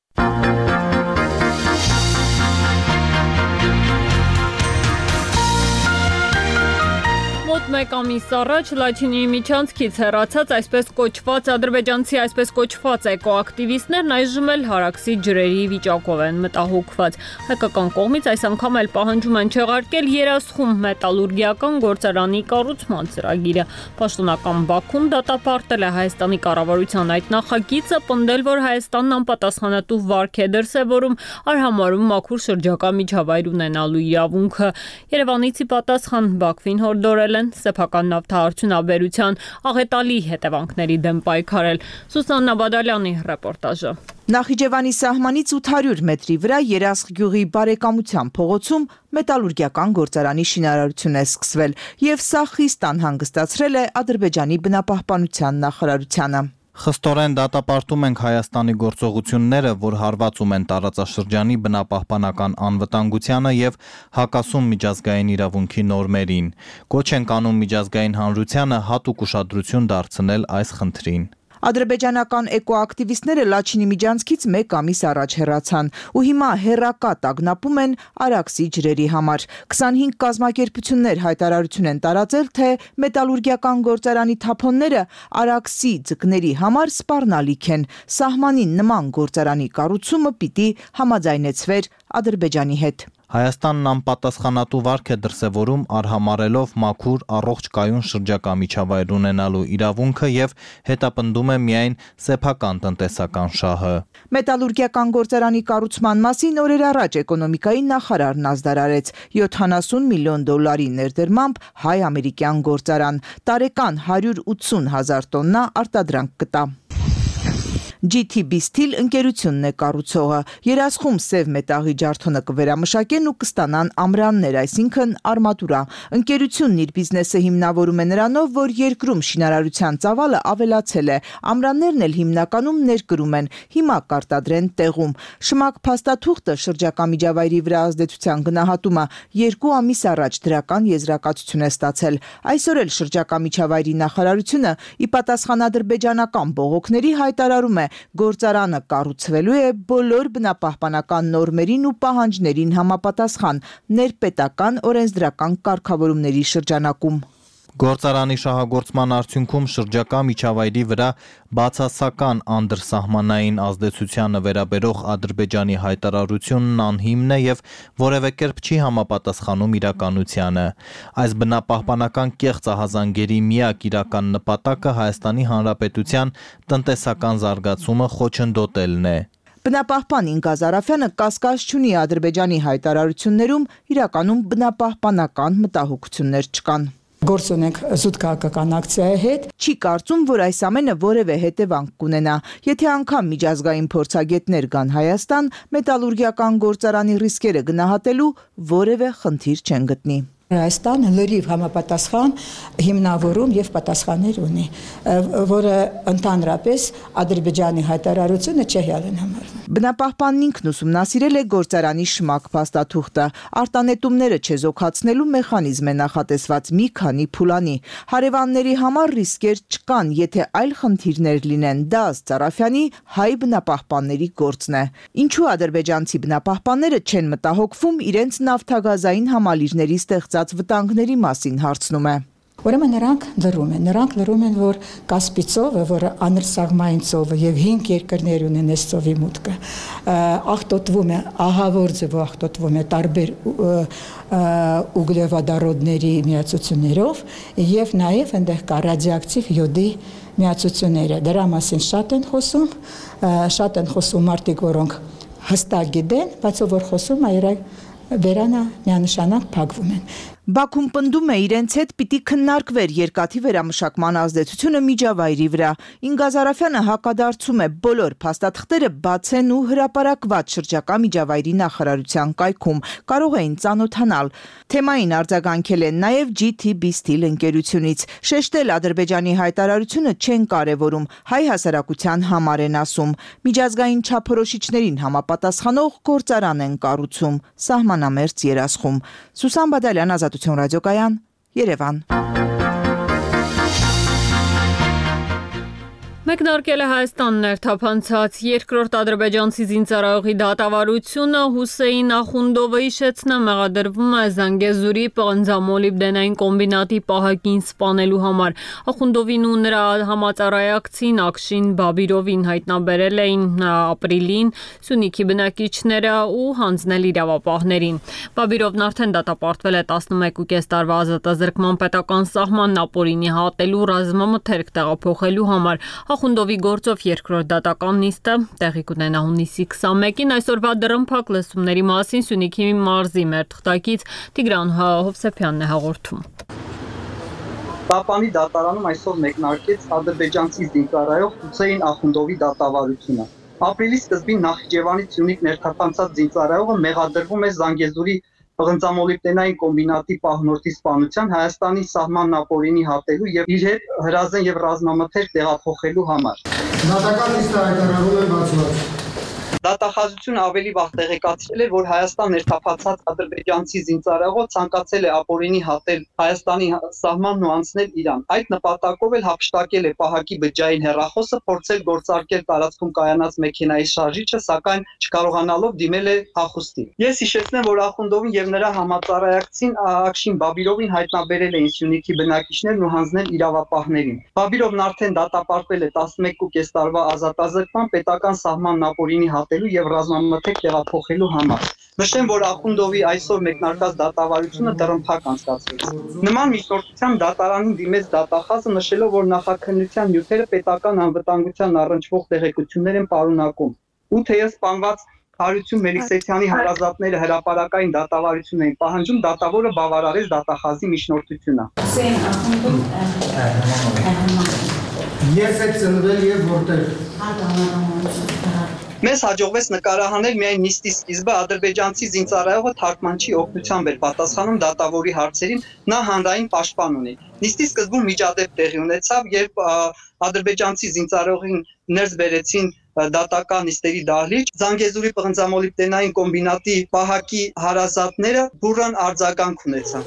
Մեկ ամիս առաջ Լաչինի միջանցքից հեռացած այսպես կոչված ադրբեջանցի այսպես կոչված էկոակտիվիստներն այժմ էլ հարաքսի ջրերի վիճակով են մտահոգված։ Հայկական կողմից այս անգամ էլ պահանջում են չեղարկել Երասխում մետալուրգիական գործարանի կառուցման ծրագիրը։ Պաշտոնական Բաքուն դատապարտել է Հայաստանի կառավարության այդ նախագիծը, պնդել, որ Հայաստանն անպատասխանատու վարք է դրսևորում, արհամարում մաքուր շրջակա միջավայր ունենալու իրավունքը։ Երևանից ի պատասխան Բաքվին հորդորել են սեփական նավթարդյունաբերության աղետալի հետևանքների դեմ պայքարել։ Սուսաննա Բադալյանի ռեպորտաժը։
Նախիջևանի սահմանից 800 մետրի վրա Երասխ գյուղի բարեկամության փողոցում մետալուրգիական գործարանի շինարարություն է սկսվել եւ սա խիստ անհանգստացրել է Ադրբեջանի բնապահպանության նախարարությանը։
Խստորեն դատապարտում ենք Հայաստանի գործողությունները, որ հարվածում են տարածաշրջանի բնապահպանական անվտանգությանը եւ հակասում միջազգային իրավունքի նորմերին։ Կոչ ենք անում միջազգային հանրությանը հատուկ ուշադրություն դարձնել այս խնդրին։
Ադրբեջանական էկոակտիվիստները Լաչինի միջանցքից մեկ ամիս առաջ հեռացան ու հիմա հեռակատ ագնապում են Արաքսի ջրերի համար։ 25 կազմակերպություններ հայտարարություն են տարածել, թե մետալուրգիական գործարանի թափոնները Արաքսի ձկների համար սպառնալիք են։ Սահմանին նման գործարանի կառուցումը պիտի համաձայնեցվեր Ադրբեջանի հետ։
Հայաստանն անպատասխանատու վարք է դրսևորում արհամարելով մաքուր առողջ կայուն շրջակա միջավայր ունենալու իրավունքը եւ հետապնդում է միայն սեփական տնտեսական շահը։
Մետալուրգիական գործարանի կառուցման մասին օրեր առաջ էկոնոմիկայի նախարարն ազդարարեց 70 միլիոն դոլարի ներդրմամբ հայ-ամերիկյան գործարան, տարեկան 180,000 տոննա արտադրանք կտա։ GTB Steel ընկերությունն է կառուցողը։ Երասխում սև մետաղի ջարդոնը կվերամշակեն ու կստանան ամրաններ, այսինքն արմատուրա։ Ընկերությունն իր բիզնեսը հիմնավորում է նրանով, որ երկրում շինարարության ծավալը ավելացել է։ Ամրաններն էլ հիմնականում ներկրում են, հիմա կարտադրեն տեղում։ Շմակ փաստաթուղթը շրջակա միջավայրի վրա ազդեցության գնահատումը 2 ամիս առաջ դրական եզրակացություն է ստացել։ Այսօր էլ շրջակա միջավայրի նախարարությունը ի պատասխան ադրբեջանական բողոքների հայտարարում է, գործարանը կառուցվելու է բոլոր բնապահպանական նորմերին ու պահանջներին համապատասխան ներպետական օրենսդրական կարգավորումների շրջանակում։
Գործարանի շահագործման արդյունքում շրջակա միջավայրի վրա բացասական անդրսահմանային ազդեցությանը վերաբերող Ադրբեջանի հայտարարությունն անհիմն է եւ որևէ կերպ չի համապատասխանում իրականությանը։ Այս բնապահպանական կեղծ ահազանգերի միակ իրական նպատակը Հայաստանի Հանրապետության տնտեսական զարգացումը խոչընդոտելն է։
Բնապահպան Ինգազ Արաֆյանը կասկած չունի Ադրբեջանի հայտարարություններում իրականում բնապահպանական մտահոգություններ չկան։
Գործ ունենք զուտ քաղաքական ակցիայի հետ։
Չի կարծում, որ այս ամենը որևէ հետևանք կունենա։ Եթե անգամ միջազգային փորձագետներ գան Հայաստան, մետալուրգիական գործարանի ռիսկերը գնահատելու որևէ խնդիր չեն գտնի։
Հայաստանը լրիվ համապատասխան հիմնավորում եւ պատասխաններ ունի, որը ընդհանրապես Ադրբեջանի հայտարարությունը չհեալ են համարվում։
Բնապահպանն ինքն ուսումնասիրել է գործարանի շմակ փաստաթուղթը։ Արտանետումները չեզոքացնելու մեխանիզմ է նախատեսված մի քանի փուլանի։ Հարևանների համար ռիսկեր չկան, եթե այլ խնդիրներ լինեն, դա ըստ Արաֆյանի հայ բնապահպանների գործն է։ Ինչու ադրբեջանցի բնապահպանները չեն մտահոգվում իրենց նավթագազային համալիրների ստեղծած վտանգների մասին հարցնում է։
Ուրեմն նրանք լրում են, որ Կասպի ծովը, որը անրսաղմային ծովը եւ 5 երկրներ ունեն այս ծովի մուտքը, աղտոտվում է, ահավոր ձևով աղտոտվում է տարբեր ուգլեվադարոդների միացություններով եւ նաեւ այնտեղ կա ռադիոակտիվ յոդի միացությունները։ Դրա մասին շատ են խոսում մարդիկ, որոնք հստակ գիտեն, բայց որ խոսում այր վերանա միանշանակ փակվում են։
Բաքուն պնդում է իրենց հետ պիտի քննարկվեր երկաթի վերամշակման ազդեցությունը միջավայրի վրա։ Ինգազ Արաֆյանը հակադարձում է բոլոր փաստաթղթերը բաց են ու հրապարակված շրջակա միջավայրի նախարարության կայքում, կարող էին ծանոթանալ։ Թեմային արձագանքել են նաև GTB Steel ընկերությունից։ Շեշտել Ադրբեջանի հայտարարությունը չեն կարևորում, հայ հասարակության համար են ասում։ Միջազգային չափորոշիչներին համապատասխանող գործարան են կառուցում, սահմանամերձ Երասխում։ Սուսան Բադալյան, Ազատություն ռադիոկայան, Երևան։
Մեկնարկել է Հայաստան ներթափանցած երկրորդ ադրբեջանցի զինծառայողի դատավարությունը Հուսեյն Ախունդովը հիշեցնա մեղադրվում է Զանգեզուրի պղնձամոլիբդենային կոմբինատի պահակին սպանելու համար։ Ախունդովին ու նրա համածառայակցին Ակշին Բաբիրովին հայտնաբերել էին ապրիլին Սյունիքի բնակիչները ու հանձնել իրավապահներին։ Բաբիրովն արդեն դատապարտվել է 11.5 տարվա ազատազրկման պետական սահմանն ապօրինի հատելու ռազմամթերք տեղափոխելու համար։ Ախունդովի գործով երկրորդ դատական նիստը տեղի կունենա հունիսի 21-ին։ Այսօրվա դռնփակ լսումների մասին Սյունիքի մարզի մեր թղթակից Տիգրան Հովսեփյանն է հաղորդում։
Տապանի դատարանում այսօր մեկնարկեց ադրբեջանցի զինծառայող Հուսեյն Ախունդովի դատավարությունը։ Ապրիլի սկզբին Նախիջևանի Սյունիք ներթափանցած զինծառայողը մեղադրվում է Զանգեզուրի պղնձամոլիբդենային կոմբինատի պահնորդի սպանության Հայաստանի սահմանն ապօրինի հատելու եւ իր հետ հրազեն եւ ռազմամթերք տեղափոխելու համար։
Դատական նիստը հայտարարում է բացված։
Դատախազությունը ավելի վաղ տեղեկացրել էր, որ Հայաստան ներթափանցած ադրբեջանցի զինծառայողը ցանկացել է ապօրինի հատել Հայաստանի սահմանն ու անցնել Իրան։ Այդ նպատակով էլ հափշտակել է պահակի բջջային հեռախոսը, փորձել գործարկել տարածքում կայանած մեքենայի շարժիչը, սակայն չկարողանալով դիմել է փախուստի։ Ես հիշեցնեմ, որ Ախունդովին եւ նրա համածառայակցին Ակշին Բաբիրովին հայտնաբերել էին Սյունիքի բնակիչներն ու հանձնել իրավապահներին։ Բաբիրովն արդեն դատապարտվել է 11.5 տարվա ազատազրկման պետական սահմանն ապօրինի եւ ռազմամթերք տեղափոխելու համար։ Նշեմ, որ Ախունդովի այսօր մեկնարկած դատավարությունը դռնփակ անցկացվեց։ Նման միջնորդությամբ դատարանին դիմեց դատախազը, նշելով, որ նախաքննության նյութերը պետական անվտանգության առնչվող տեղեկություններ են պարունակում։ Ու թեև սպանված Հարություն Մելիքսեթյանի հարազատները հրապարակային դատավարություն էին պահանջում, դատավորը բավարարեց դատախազի միջնորդությունը։
Ես եք ծնվել եւ որտեղ։
Մեզ հաջողվեց նկարահանել միայն նիստի սկիզբը ադրբեջանցի զինծառայողը թարգմանչի օգնությամբ էր պատասխանում դատավորի հարցերին, նա հանրային պաշտպան ունի։ Նիստի սկզբում միջադեպ տեղի ունեցավ, երբ ադրբեջանցի զինծառայողին ներս բերեցին դատական նիստերի դահլիճ, Զանգեզուրի պղնձամոլիբդենային կոմբինատի պահակի հարազատները բուռն արձագանք ունեցան։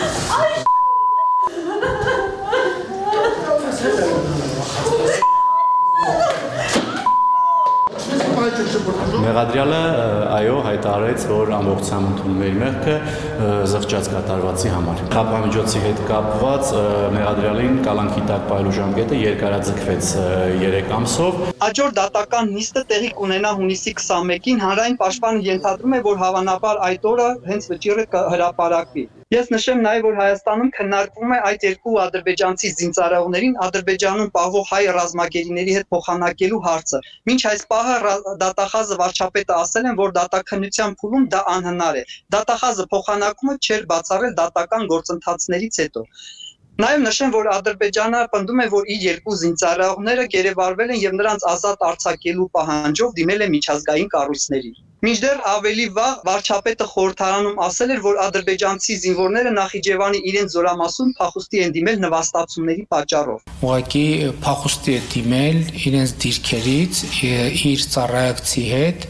Մեղադրյալը այո հայտարարեց, որ ամբողջությամբ ընդունում է իր մեղքը զղջած կատարվածի համար։ Կապամիջոցի հետ կապված մեղադրյալին կալանքի տակ պահելու ժամկետը երկարաձգվեց 3 ամսով։
Հաջորդ դատական նիստը տեղի կունենա հունիսի 21-ին, հանրային պաշտպանը ենթադրում է, որ հավանաբար այդ օրը հենց վճիռը կհրապարակվի։ Ես նշեմ նաև, որ Հայաստանում քննարկվում է այդ երկու ադրբեջանցի զինծառայողներին Ադրբեջանում պահվող հայ ռազմագերիների հետ փոխանակելու հարցը։ Մինչ այս պահը դատախազը վարչապետը ասել են, որ դատաքննության փուլում դա անհնար է։ Դատախազը փոխանակումը չէր բացառել դատական գործընթացներից հետո։ Նաև նշեմ, որ Ադրբեջանը պնդում է, որ իր երկու զինծառայողները գերեվարվել են եւ նրանց ազատ արձակելու պահանջով դիմել է միջազգային կառույցներին։ Մինչդեռ ավելի վաղ վարչապետը խորհրդարանում ասել էր, որ ադրբեջանցի զինվորները Նախիջևանի իրենց զորամասում փախուստի են դիմել նվաստացումների պատճառով։
Ուղղակի փախուստի է դիմել իրենց դիրքերից իր ծառայակցի հետ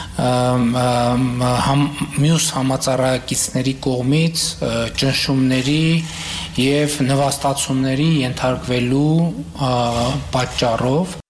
մյուս համածառայակիցների կողմից ճնշումների եւ նվաստացումների ենթարկվելու պատճառով։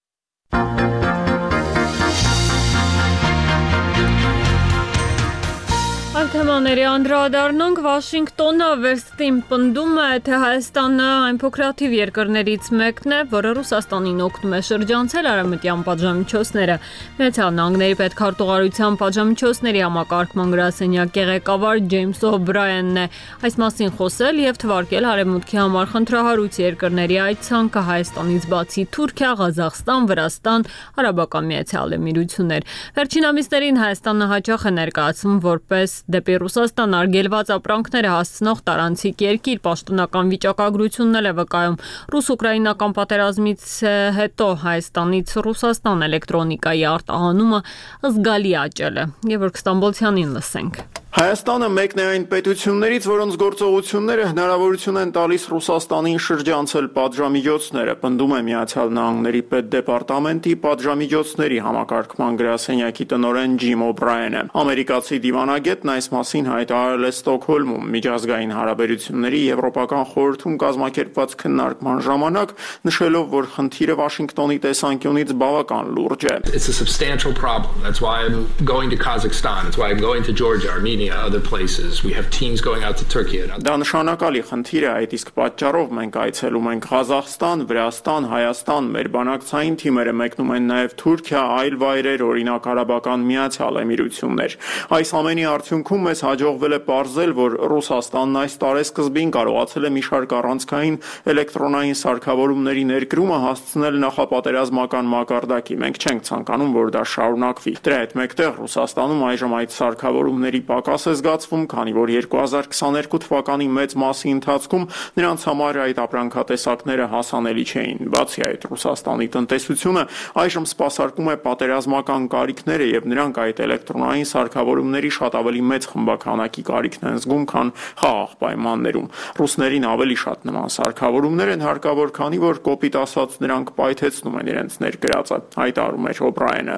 Թեմաների անդրադառնանք, Վաշինգտոնը վերստին պնդում է, թե Հայաստանը այն փոքրաթիվ երկրներից մեկն է, որը Ռուսաստանին օգնում է շրջանցել արևմտյան պատժամիջոցները։ Միացյալ Նահանգների պետքարտուղարության պատժամիջոցների համակարգման գրասենյակի ղեկավար Ջեյմս Օ'Բրայանն է այս մասին խոսել եւ թվարկել Արևմուտքի համար խնդրահարույց երկրների այդ ցանկը Հայաստանից բացի Թուրքիա, Ղազախստան, Վրաստան, Արաբական Միացյալ Էմիրություններ։ Վերջին ամիսներին Հայաստանը հաճախ է ներկայացվում որպես դեպի Ռուսաստան արգելված ապրանքները հասցնող տարանցիկ երկիր, պաշտոնական վիճակագրությունն էլ է վկայում։ Ռուս-ուկրաինական պատերազմից հետո Հայաստանից Ռուսաստան էլեկտրոնիկայի արտահանումը զգալի աճել է։ Գևորգ Ստամբոլցյանին լսենք։
Հայաստանը մեկն է այն պետություններից, որոնց գործողությունները հնարավորություն են տալիս Ռուսաստանին շրջանցել պատժամիջոցները, պնդում է Միացյալ Նահանգների պետդեպարտամենտի պատժամիջոցների համակարգման գրասենյակի տնօրեն Ջիմ Օ'Բրայանը։ Ամերիկացի դիվանագետն այս մասին հայտարարել է Ստոկհոլմում միջազգային հարաբերությունների Եվրոպական խորհրդում կազմակերպված քննարկման ժամանակ, նշելով, որ խնդիրը Վաշինգտոնի տեսանկյունից բավական լուրջ է։
It's a substantial problem. That's why I'm going to Kazakhstan. That's why I'm going to Georgia, Armenia. Other places. We have teams going out to Turkey.
Դա նշանակալի խնդիր է, այդ իսկ պատճառով մենք այցելում ենք Ղազախստան, Վրաստան, Հայաստան, մեր բանակցային թիմերը մեկնում են նաև Թուրքիա, այլ վայրեր, օրինակ Արաբական Միացյալ Էմիրություններ։ Այս ամենի արդյունքում մեզ հաջողվել է պարզել, որ Ռուսաստանն այս տարեսկզբին կարողացել է մի շարք առանցքային էլեկտրոնային սարքավորումների ներկրումը հասցնել նախապատերազմական մակարդակի։ Մենք չենք ցանկանում, որ դա շարունակվի։ Դրա հետ մեկտեղ Ռուսաստանում այժմ այդ սարքավորումների պակաս է զգացվում, քանի որ 2022 թվականի մեծ մասի ընթացքում նրանց համար այդ ապրանքատեսակները հասանելի չէին։ Բացի այդ, Ռուսաստանի տնտեսությունը այժմ սպասարկում է պատերազմական կարիքները եւ նրանք այդ էլեկտրոնային սարքավորումների շատ ավելի մեծ խմբականակի կարիքն են զգում, քան խաղաղ պայմաններում։ Ռուսներին ավելի շատ նման սարքավորումներ են հարկավոր, քանի որ կոպիտ ասած նրանք պայթեցնում են իրենց ներկրածը, հայտարարում է Օ'Բրայանը։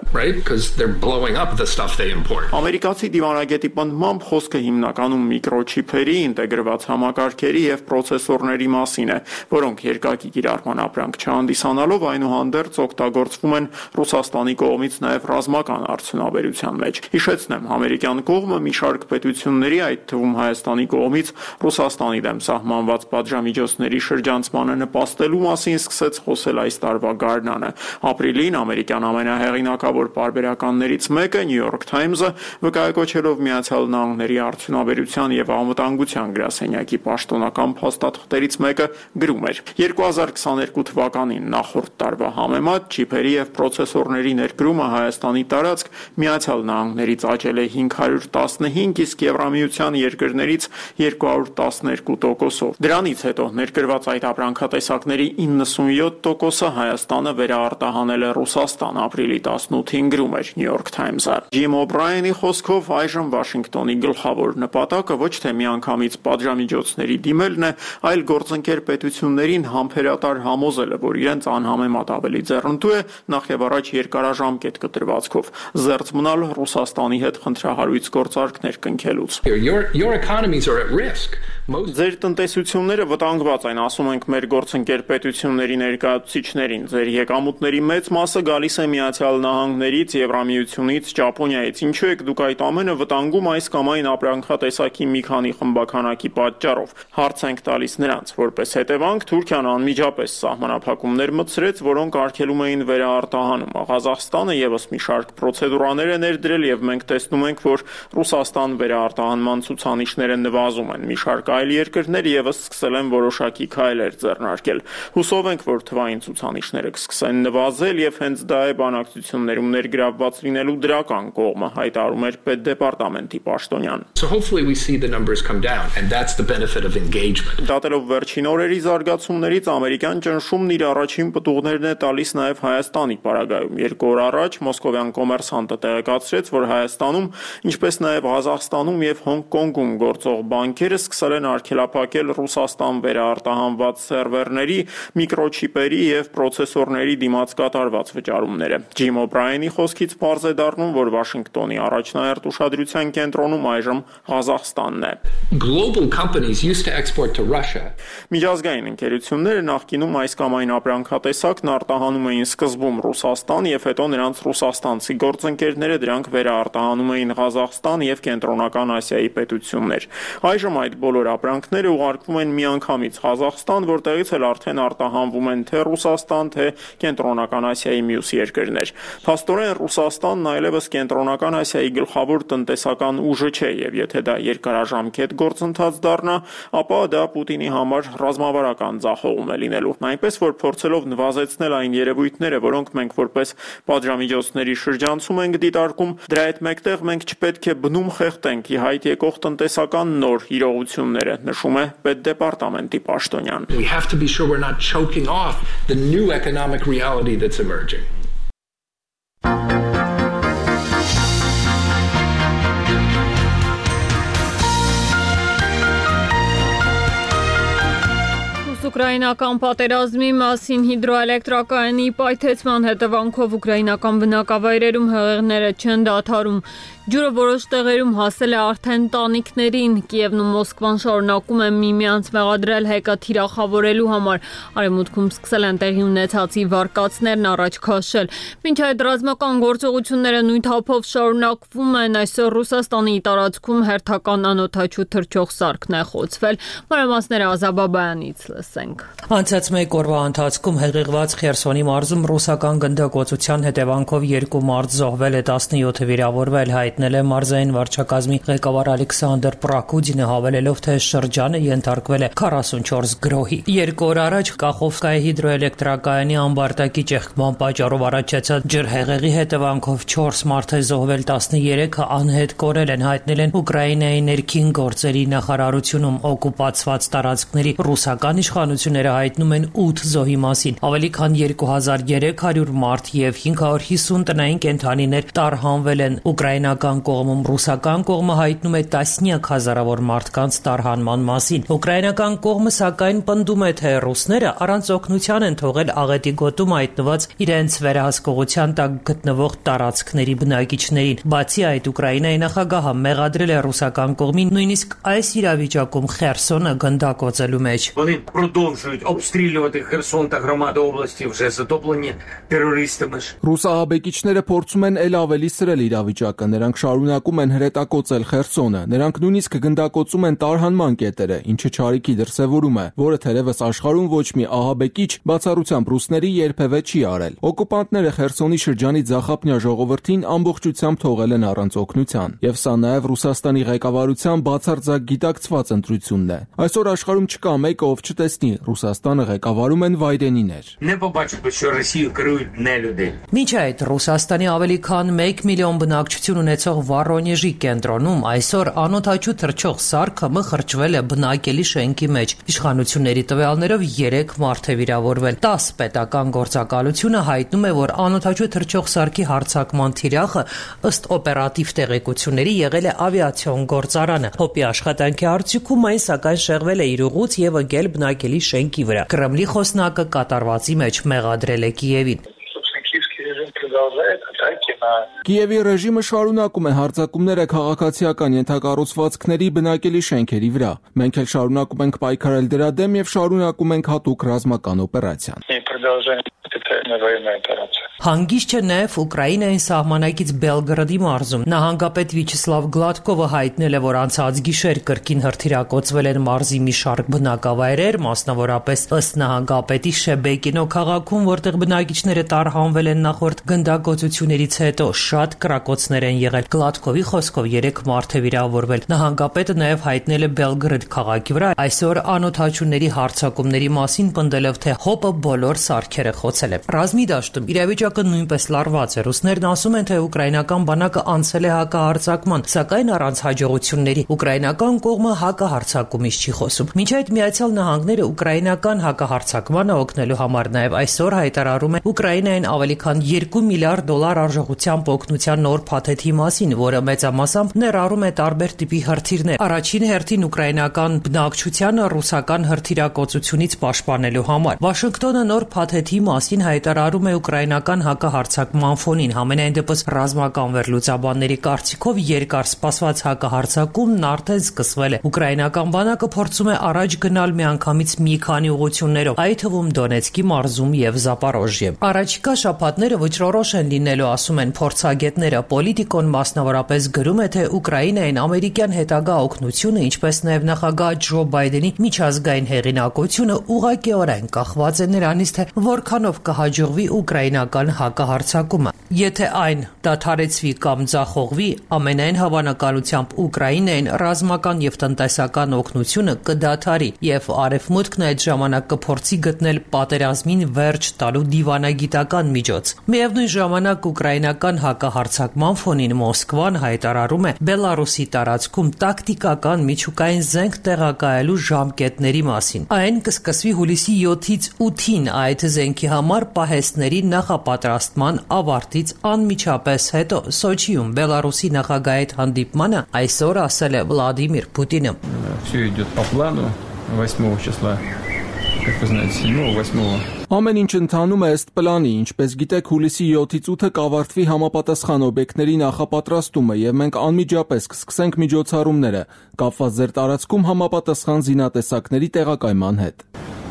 Ամերիկացի դիվանագետի պնդմամբ խոսքը հիմնականում միկրոչիփերի, ինտեգրված համակարգերի եւ պրոցեսորների մասին է, որոնք երկակի կիրառման ապրանք չհանդիսանալով այնուհանդերձ օգտագործվում են Ռուսաստանի կողմից նաեւ ռազմական արդյունաբերության մեջ։ Հիշեցնեմ, ամերիկյան կողմը մի շարք պետությունների, այդ թվում Հայաստանի կողմից Ռուսաստանի դեմ սահմանված պատժամիջոցների շրջանցմանը նպաստելու մասին սկսեց խոսել այս տարվա գարնանը։ Ապրիլին ամերիկյան ամենահեղինակավոր պարբերականներից մեկը New York Times-ը վկայակոչելով Միացյալ Նահանգների արդյունաբերության եւ անվտանգության գրասենյակի պաշտոնական փաստաթղթերից մեկը գրում էր. 2022 թվականին նախորդ տարվա համեմատ չիպերի եւ պրոցեսորների ներկրումը Հայաստանի տարածք Միացյալ Նահանգներից աճել է 515, իսկ Եվրամիության երկրներից 212%-ով։ Դրանից հետո ներկրված այդ ապրանքատեսակների 97%-ը Հայաստանը վերաարտահանել է Ռուսաստան, ապրիլի 18-ին գրում էր New York Times-ը։ Ջիմ Օբրայենի խոսքով այժմ Վաշինգտոնի գլխավոր նպատակը ոչ թե միանգամից պատժամիջոցների դիմելն է, այլ գործընկեր պետություններին համբերատար համոզելը, որ իրենց անհամեմատ ավելի ձեռնտու է նախ եւ առաջ երկարաժամկետ կտրվածքով զերծ մնալ Ռուսաստանի հետ խնդրահարույց գործարքներ կնքելուց։
Your economies are at risk.
Ձեր տնտեսությունները վտանգված են, ասում ենք մեր գործընկեր պետությունների ներկայացուցիչներին։ Ձեր եկամուտների մեծ մասը գալիս է Միացյալ Նահանգներից, Եվրամիությունից, Ճապոնիայից։ Ինչու եք դուք այդ ամենը վտանգում այս կամ այն ապրանքատեսակի մի քանի խմբականակի պատճառով։ Հարց ենք տալիս նրանց, որպես հետևանք Թուրքիան անմիջապես սահմանափակումներ մտցրեց, որոնք արգելում էին վերաարտահանումը։ Ղազախստանը եւս մի շարք պրոցեդուրաներ է ներդրել եւ մենք տեսնում ենք, որ Ռուսաստան վերաարտահանման ցուցանիշները նվազում են։ Մի շարք այլ երկրներ եւս սկսել են որոշակի քայլեր ձեռնարկել։ Հուսով ենք, որ թվային ցուցանիշները կսկսեն նվազել եւ հենց դա է բանակցություններում ներգրավված լինելու դրական կողմը, հայտարարում էր Պետդեպարտամենտի պաշտոնյան։
So hopefully we see the numbers come down and that's the benefit of engagement.
Դատելով վերջին օրերի զարգացումներից ամերիկյան ճնշումն իր առաջին պտուղներն է տալիս նաեւ Հայաստանի պարագայում։ 2 օր առաջ մոսկովյան կոմերսանտը տեղեկացրեց, որ Հայաստանում, ինչպես նաեւ Ղազախստանում եւ Հոնկոնգում գործող բանկերը սկսել են արգելափակել Ռուսաստան վերաարտահանված սերվերների, միկրոչիպերի եւ պրոցեսորների դիմաց կատարված վճարումները։ Ջիմ Օբրայենի խոսքից պարզ է դառնում, որ Վաշինգտոնի առաջնահերթ ուշադրության կենտրոնում այժմ Ղազախստանն է։
Global companies used to export to Russia.
Միջազգային ընկերությունները նախկինում այս կամ այն ապրանքատեսակն արտահանում էին սկզբում Ռուսաստան եւ հետո նրանց ռուսաստանցի գործընկերները դրանք վերաարտահանում էին Ղազախստան եւ Կենտրոնական Ասիայի պետություններ։ Այժմ այդ բոլոր ապրանքները ուղարկվում են միանգամից Ղազախստան, որտեղից էլ արդեն արտահանվում են թե Ռուսաստան, թե Կենտրոնական Ասիայի մյուս երկրներ։ Փաստորեն Ռուսաստանն այլևս Կենտրոնական Ասիայի գլխավոր տնտեսական ուժը չէ եւ եթե դա երկարաժամկետ գործընթաց դառնա, ապա դա Պուտինի համար ռազմավարական ձախողում է լինելու։ Այնպես որ փորձելով նվազեցնել այն երևույթները, որոնք մենք որպես պատժամիջոցների շրջանցում ենք դիտարկում, դրա հետ մեկտեղ մենք չպետք է բնում խեղդենք ի հայտ եկող տնտեսական նոր իրողությունները, նշում է Պետդեպարտամենտի պաշտոնյան։
We have to be sure we're not choking off the new economic reality that's emerging.
Ուկրաինական պատերազմի մասին հիդրոէլեկտրակայանի պայթեցման հետևանքով ուկրաինական բնակավայրերում հեղեղները չեն դադարում։ Ջուրը որոշ տեղերում հասել է արդեն տանիքներին։ Կիևն ու Մոսկվան շարունակում են միմյանց մեղադրել հեկը թիրախավորելու համար։ Արևմուտքում սկսել են տեղի ունեցածի վարկածներն առաջ քաշել։ Մինչ այդ ռազմական գործողությունները նույն թափով շարունակվում են, այսօր Ռուսաստանի տարածքում հերթական անօդաչու թռչող սարքն է խոցվել։ Մանրամասները Ազաբաբայանից լսենք։
Անցած մեկ օրվա ընթացքում հեղեղված Խերսոնի մարզում ռուսական գնդակոծության հետևանքով 2 մարդ զոհվել է, 17 վիրավորվել, հայտնել է մարզային վարչակազմի ղեկավար Ալեքսանդր Պրակուդինը, հավելելով, թե շրջանը ենթարկվել է 44 գրոհի։ 2 օր առաջ Կախովկայի հիդրոէլեկտրակայանի ամբարտակի ճեղքման պատճառով առաջացած ջրհեղեղի հետևանքով 4 մարդ է զոհվել, 13-ը անհետ կորել են, հայտնել են Ուկրաինայի ներքին գործերի նախարարությունում։ Օկուպացված տարածքների ռուսական իշխանությունները հայտնում են 8 զոհի մասին, ավելի քան 2300 մարդ եւ 550 տնային կենդանիներ տարհանվել են։ Ուկրաինական կողմում ռուսական կողմը հայտնում է տասնյակ հազարավոր մարդկանց տարհանման մասին։ Ուկրաինական կողմը սակայն պնդում է, թե ռուսները առանց օգնության են թողել աղետի գոտում հայտնված իրենց վերահսկողության տակ գտնվող տարածքների բնակիչներին։ Բացի այդ, Ուկրաինայի նախագահը մեղադրել է ռուսական կողմին նույնիսկ այս իրավիճակում Խերսոնը գնդակոծելու մեջ։
Продовжують обстрілювати Херсон та громади області, вже затоплені терористами.
Ռուսահաբեկիչները փորձում են ել ավելի սրել իրավիճակը։ Նրանք նրանք շարունակում են հրետակոծել Խերսոնը։ Նրանք նույնիսկ գնդակոծում են տարհանման կետերը, ինչը չարիքի դրսևորում է, որը թերևս աշխարհում ոչ մի ահաբեկիչ բացառությամբ ռուսների երբևէ չի արել։ Օկուպանտները Խերսոնի շրջանի Ձախապնյա ժողովրդին ամբողջությամբ թողել են առանց օգնության, եւ սա նաեւ Ռուսաստանի ղեկավարության բացարձակ գիտակցված ընտրությունն է։ Այսօր աշխարհում չկա մեկը, ով չտեսնի Ռուսաստանը ղեկավարում են վայրենիներ։
Մինչ այդ Ռուսաստանի ավելի քան 1 միլիոն բնակչություն ունեցող Վառոնեժի կենտրոնում այսօր անօդաչու թռչող սարքը մխրճվել է բնակելի շենքի մեջ։ Իշխանությունների տվյալներով 3 մարդ է վիրավորվել։ 10 պետական գործակալությունը հայտնում է, որ անօդաչու թռչող սարքի հարձակման թիրախը ըստ օպերատիվ տեղեկությունների եղել է ավիացիոն գործարանը։ ՀՕՊ-ի աշխատանքի արդյունքում այն սակայն շեղվել է իր ուղուց եւ ընկել բնակելի շենքի վրա։ Կրեմլի խոսնակը կատարվածի մեջ մեղադրել է Կիևին։
Կիևի ռեժիմը շարունակում է հարձակումները քաղաքացիական ենթակառուցվածքների բնակելի շենքերի վրա։ Մենք էլ շարունակում ենք պայքարել դրա դեմ եւ շարունակում ենք հատուկ ռազմական օպերացիան։
Հանգիստ չէ նաև Ուկրաինային սահմանակից Բելգրադի մարզում։ Նահանգապետ Վիչեսլավ Գլադկովը հայտնել է, որ անցած գիշեր կրկին հրթիռակոծվել են մարզի մի շարք բնակավայրեր, մասնավորապես ըստ նահանգապետի Շեբեկինո քաղաքում, որտեղ բնակիչները տարհանվել են նախորդ գնդակոծություններից հետո շատ կրակոցներ են եղել։ Գլադկովի խոսքով 3 մարդ է վիրավորվել։ Նահանգապետը նաև հայտնել է Բելգրադ քաղաքի վրա այսօր անօդաչուների հարձակումների մասին պնդելով, թե ՀՕՊ-ը բոլոր սարքերը խոցել է։ Ռազմի դաշտում իրավիճակը նույնպես լարված է։ Ռուսներն ասում են, թե ուկրաինական բանակը անցել է հակահարձակման, սակայն առանց հաջողությունների։ Ուկրաինական կողմը հակահարձակումից չի խոսում։ Մինչ այդ Միացյալ Նահանգները ուկրաինական հակահարձակմանը օգնելու համար նաև այսօր հայտարարում է Ուկրաինային ավելի քան $2 միլիարդ արժողությամբ օգնության նոր փաթեթի մասին, որը մեծամասամբ ներառում է տարբեր տիպի հրթիռներ։ Առաջին հերթին ուկրաինական բնակչությանը ռուսական հրթիռակոծությունից պաշտպանելու համար։ Վաշինգտոնը նոր փաթեթի մասին հայտարարում է ուկրաինական հակահարձակման ֆոնին։ Համենայն դեպս ռազմական վերլուծաբանների կարծիքով երկար սպասված հակահարձակումն արդեն սկսվել է։ Ուկրաինական բանակը փորձում է առաջ գնալ միանգամից մի քանի ուղղություններով, այդ թվում Դոնեցկի մարզում եւ Զապարոժիե։ Առաջիկա շաբաթները վճռորոշ են լինելու, ասում են փորձագետները։ Պոլիտիկոն մասնավորապես գրում է, թե Ուկրաինային ամերիկյան հետագա օգնությունը, ինչպես նաեւ նախագահ Ջո Բայդենի միջազգային հեղինակությունը ուղղակիորեն կախված է նրանից, թե որքանով կհաջողվի ուկրաինական հակահարձակումը։ Եթե այն դադարեցվի կամ ձախողվի, ամենայն հավանականությամբ Ուկրաինային ռազմական եւ տնտեսական օգնությունը կդադարի եւ Արևմուտքն այդ ժամանակ կփորձի գտնել պատերազմին վերջ տալու դիվանագիտական միջոց։ Միևնույն ժամանակ ուկրաինական հակահարձակման ֆոնին Մոսկվան հայտարարում է Բելարուսի տարածքում տակտիկական միջուկային զենք տեղակայելու ժամկետների մասին։ Այն կսկսվի հուլիսի 7-ից 8-ին այդ զենքի համար պահեստների նախապատրաստման ավարտից անմիջապես հետո Սոչիում Բելարուսի նախագահի հետ հանդիպմանը այսօր ասել է Վլադիմիր Պուտինը։
Все идет по плану 8 числа. Как вы знаете, 7-8.
Ամեն ինչ ընթանում է ըստ պլանի, ինչպես գիտեք, հուլիսի 7-ից 8-ը կավարտվի համապատասխան օբյեկտների նախապատրաստումը եւ մենք անմիջապես կսկսենք միջոցառումները կապված ձեր տարածքում համապատասխան զինատեսակների տեղակայման հետ։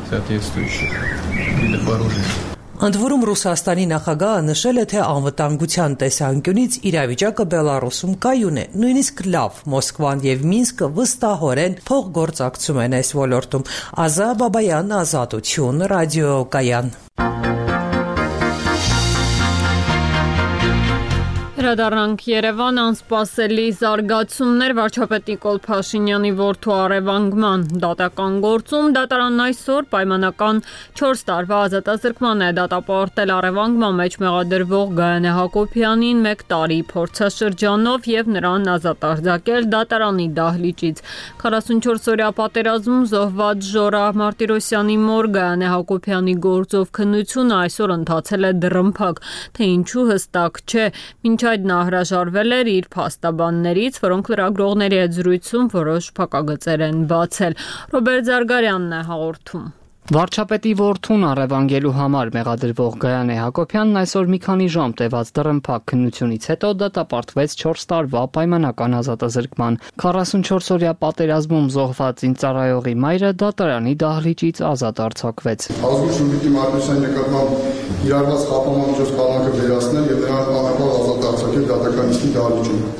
Ընդ որում Ռուսաստանի նախագահը նշել է, թե անվտանգության տեսանկյունից իրավիճակը Բելարուսում կայուն է, նույնիսկ լավ։ Մոսկվան եւ Մինսկը վստահորեն փոխգործակցում են այս ոլորտում։ Ազա Բաբայան, Ազատություն, ռադիոկայան։
Հրադառնանք Երևան, անսպասելի զարգացումներ վարչապետ Նիկոլ Փաշինյանի որդու առևանգման դատական գործում։ Դատարանն այսօր պայմանական 4 տարվա ազատազրկման է դատապարտել առևանգման մեջ մեղադրվող Գայանե Հակոբյանին 1 տարի փորձաշրջանով եւ նրան ազատ արձակել դատարանի դահլիճից։ 44-օրյա պատերազմում զոհված Ժորա Մարտիրոսյանի մոր Գայանե Հակոբյանի գործով քննությունը այսօր ընթացել է դռնփակ, թե ինչու հստակ չէ։ Մինչ այդ նա հրաժարվել էր իր փաստաբաններից, որոնք լրագրողների հետ զրույցում որոշ փակագծեր են բացել։ Ռոբերտ Զարգարյանն է հաղորդում։
Վարչապետի որդուն առևանգելու համար մեղադրվող Գայանե Հակոբյանն այսօր մի քանի ժամ տևած դռնփակ քննությունից հետո դատապարտվեց 4 տարվա պայմանական ազատազրկման։ 44-օրյա պատերազմում զոհված զինծառայողի մայրը դատարանի դահլիճից ազատ արձակվեց։
Ազգույն Շուրիկի Մարտիրոսյանի նկատմամբ իրարված խափանման միջոց կալանքը վերացնել եւ նրան անապահով ազատ արձակել դատական իսկի դահլիճում։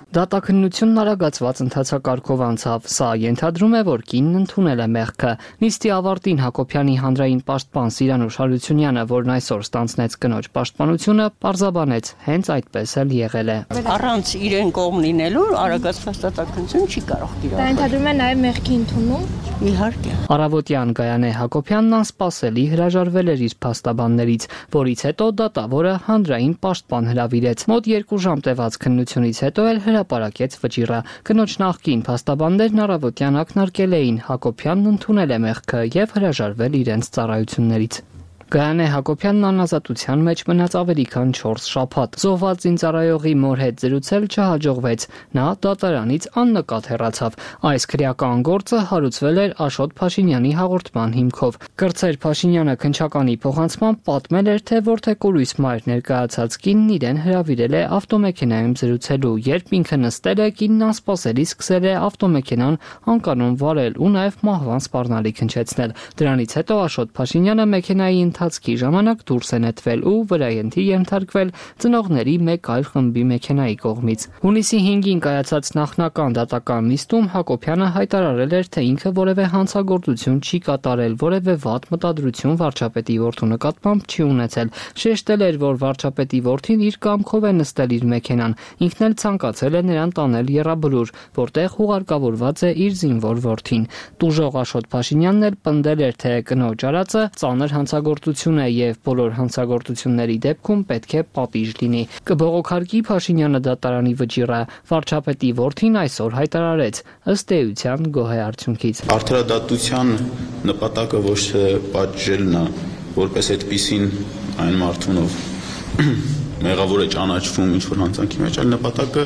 Դատաքննությունն արագացված ընթացակարգով անցավ, սա ենթադրում է, որ կինն ընդունել է մեղքը։ Նիստի ավարտին Հակոբյանի հանրային պաշտպան Սիրանուշ Հարությունյանը, որն այսօր ստանձնեց կնոջ պաշտպանությունը, պարզաբանեց, հենց այդպես էլ եղել է։
Առանց իրեն կողմ լինելու արագացված դատաքննություն չի կարող տիրապետել։
Դա ենթադրում է նաև մեղքի ընդունում։
Իհարկե։
Առավոտյան Գայանե Հակոբյանն անսպասելի հրաժարվել էր իր փաստաբաններից, որից հետո դատավորը հանրային պաշտպան հրավիրեց։ Մոտ 2 ժամ տևած քննությունից հետո էլ հրապարակեց վճիռը։ Կնոջ նախկին փաստաբաններն առավոտյան ակնարկել էին Հակոբյանն ընդունել է մեղքը եւ հրաժարվել իրենց ծառայություններից։ Գայանե Հակոբյանն անազատության մեջ մնաց ավելի քան 4 շաբաթ։ Զոհված զինծառայողի մոր հետ զրուցել չհաջողվեց։ Նա դատարանից աննկատ հեռացավ։ Այս քրեական գործը հարուցվել էր Աշոտ Փաշինյանի հաղորդման հիմքով։ Կրծեր Փաշինյանը քննչականի փոխանցմամբ պատմել էր, թե որդեկորույս մայր ներկայացած կինն իրեն հրավիրել է ավտոմեքենայում զրուցելու։ Երբ ինքը նստել է, կինն անսպասելի սկսել է ավտոմեքենան անկանոն վարել ու նաև մահվան սպառնալիք հնչեցնել։ Դրանից հետո Աշոտ Փաշինյանը մեքենայի ընթացքի ժամանակ դուրս է նետվել ու վրայենթի ենթարկվել ծնողների մեկ այլ խմբի մեքենայի կողմից։ Հունիսի 5-ին կայացած նախնական դատական նիստում Հակոբյանը հայտարարել էր, թե ինքը որևէ հանցագործություն չի կատարել, որևէ վատ մտադրություն վարչապետի որդու նկատմամբ չի ունեցել։ Շեշտել էր, որ վարչապետի որդին իր կամքով է նստել իր մեքենան։ Ինքն էլ ցանկացել է նրան տանել եռաբլուր, որտեղ հուղարկավորված է իր զինվոր որդին։ Տուժող Աշոտ Փաշինյանն էլ պնդել էր, թե կնոջ արածը ծանր հանցագործություն է եւ բոլոր հանցագործությունների դեպքում պետք է պատիժ լինի։ Կբողոքարկի Փաշինյանը դատարանի վճիռը։ Վարչապետի որդին այսօր հայտարարեց ըստ էության գոհ է արդյունքից։
Արդարադատության նպատակը ոչ թե պատժելն է, որպես այդպիսին այն մարդուն, ով մեղավոր է ճանաչվում ինչ-որ հանցանքի մեջ, այլ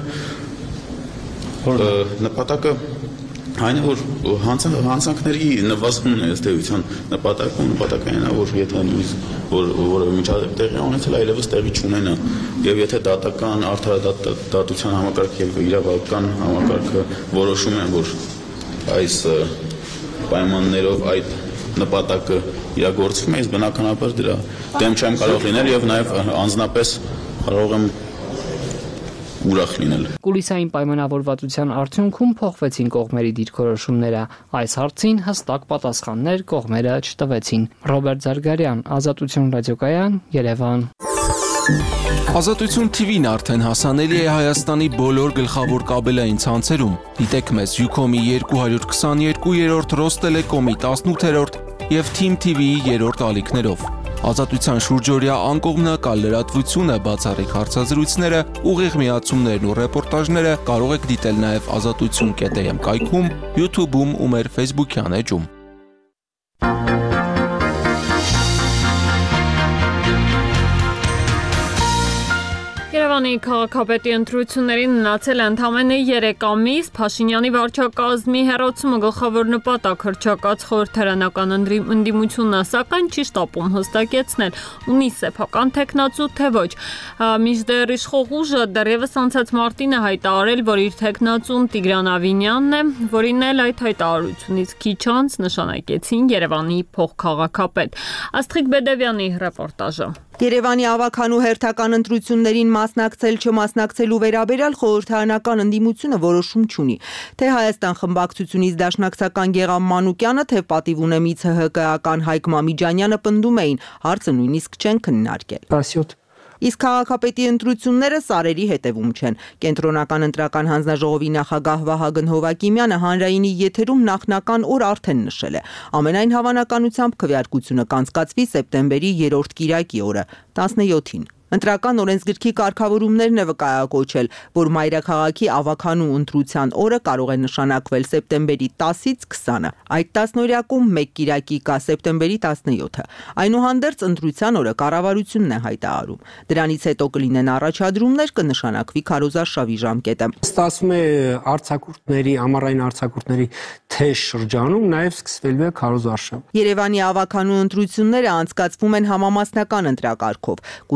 նպատակը այն է, որ հանցանքների նվազումն է ըստ էության նպատակը այն է, որ եթե որևէ միջադեպ տեղի ունեցել, այլևս տեղի չունենա, եւ եթե դատական արդարադատության համակարգը եւ իրավական համակարգը որոշում են, որ այս պայմաններով այդ նպատակը իրագործվում է, ես բնականաբար դրա դեմ չեմ կարող լինել եւ նաեւ անձնապես կարող եմ ուրախ լինել։
Կուլիսային պայմանավորվածության արդյունքում փոխվեցին կողմերի դիրքորոշումները։ Այս հարցին հստակ պատասխաններ կողմերը չտվեցին։ Ռոբերտ Զարգարյան, Ազատություն ռադիոկայան, Երևան։
Ազատություն TV-ն արդեն հասանելի է Հայաստանի բոլոր գլխավոր կաբելային ցանցերում։ Դիտեք մեզ Ucom-ի 222-րդ, Ռոստելեկոմի 18-րդ եւ Team TV-ի 3-րդ ալիքներով։ Ազատության շուրջօրյա անկողմնակալ լրատվությունը, բացառիկ հարցազրույցները, ուղիղ միացումներն ու ռեպորտաժները կարող եք դիտել նաև azatutsun.am կայքում, YouTube-ում ու մեր Facebook-յան էջում։
Երևանի քաղաքապետի ընտրություններին մնացել է ընդամենը 3 ամիս, Փաշինյանի վարչակազմի հեռացումը գլխավոր նպատակ հռչակած խորհրդարանական ընդդիմությունն սակայն չի շտապում հստակեցնել, ունի սեփական թեկնածու թե ոչ։ Մինչդեռ իշխող ուժը դեռևս անցած մարտին է հայտարարել, որ իր թեկնածուն Տիգրան Ավինյանն է, որին էլ այդ հայտարարությունից քիչ անց նշանակեցին Երևանի փոխքաղաքապետ։ Աստղիկ Բեդևյանի ռեպորտաժը։
Երևանի ավագանու հերթական ընտրություններին մասնակցել չմասնակցելու վերաբերյալ խորհրդարանական ընդդիմությունը որոշում չունի։ Թե Հայաստան խմբակցությունից դաշնակցական Գեղամ Մանուկյանը, թե պատիվ ունեմ ՀՀԿ-ական Հայկ Մամիջանյանը պնդում էին, հարցը նույնիսկ չեն քննարկել։ Իսկ քաղաքապետի ընտրությունները սարերի հետևում չեն։ Կենտրոնական ընտրական հանձնաժողովի նախագահ Վահագն Հովակիմյանը հանրայինի եթերում նախնական օր արդեն նշել է։ Ամենայն հավանականությամբ քվեարկությունը կանցկացվի սեպտեմբերի 3-րդ կիրակի օրը 17-ին։ Ընտրական օրենսգրքի կարգավորումներն է վկայակոչել, որ մայրաքաղաքի ավագանու ընտրության օրը կարող է նշանակվել սեպտեմբերի 10-ից 20-ը։ Այդ տասնօրյակում մեկ կիրակի կա սեպտեմբերի 17-ը։ Այնուհանդերձ ընտրության օրը կառավարությունն է հայտարարում։ Դրանից հետո կլինեն առաջադրումներ, կնշանակվի քարոզարշավի ժամկետը։
Ստացվում է ամառային արձակուրդների թեժ շրջանում նաև սկսվելու է քարոզարշավ։
Երևանի ավագանու ընտրությունները անցկացվում են համամասնական ընտրակարգով։ Կուսակցության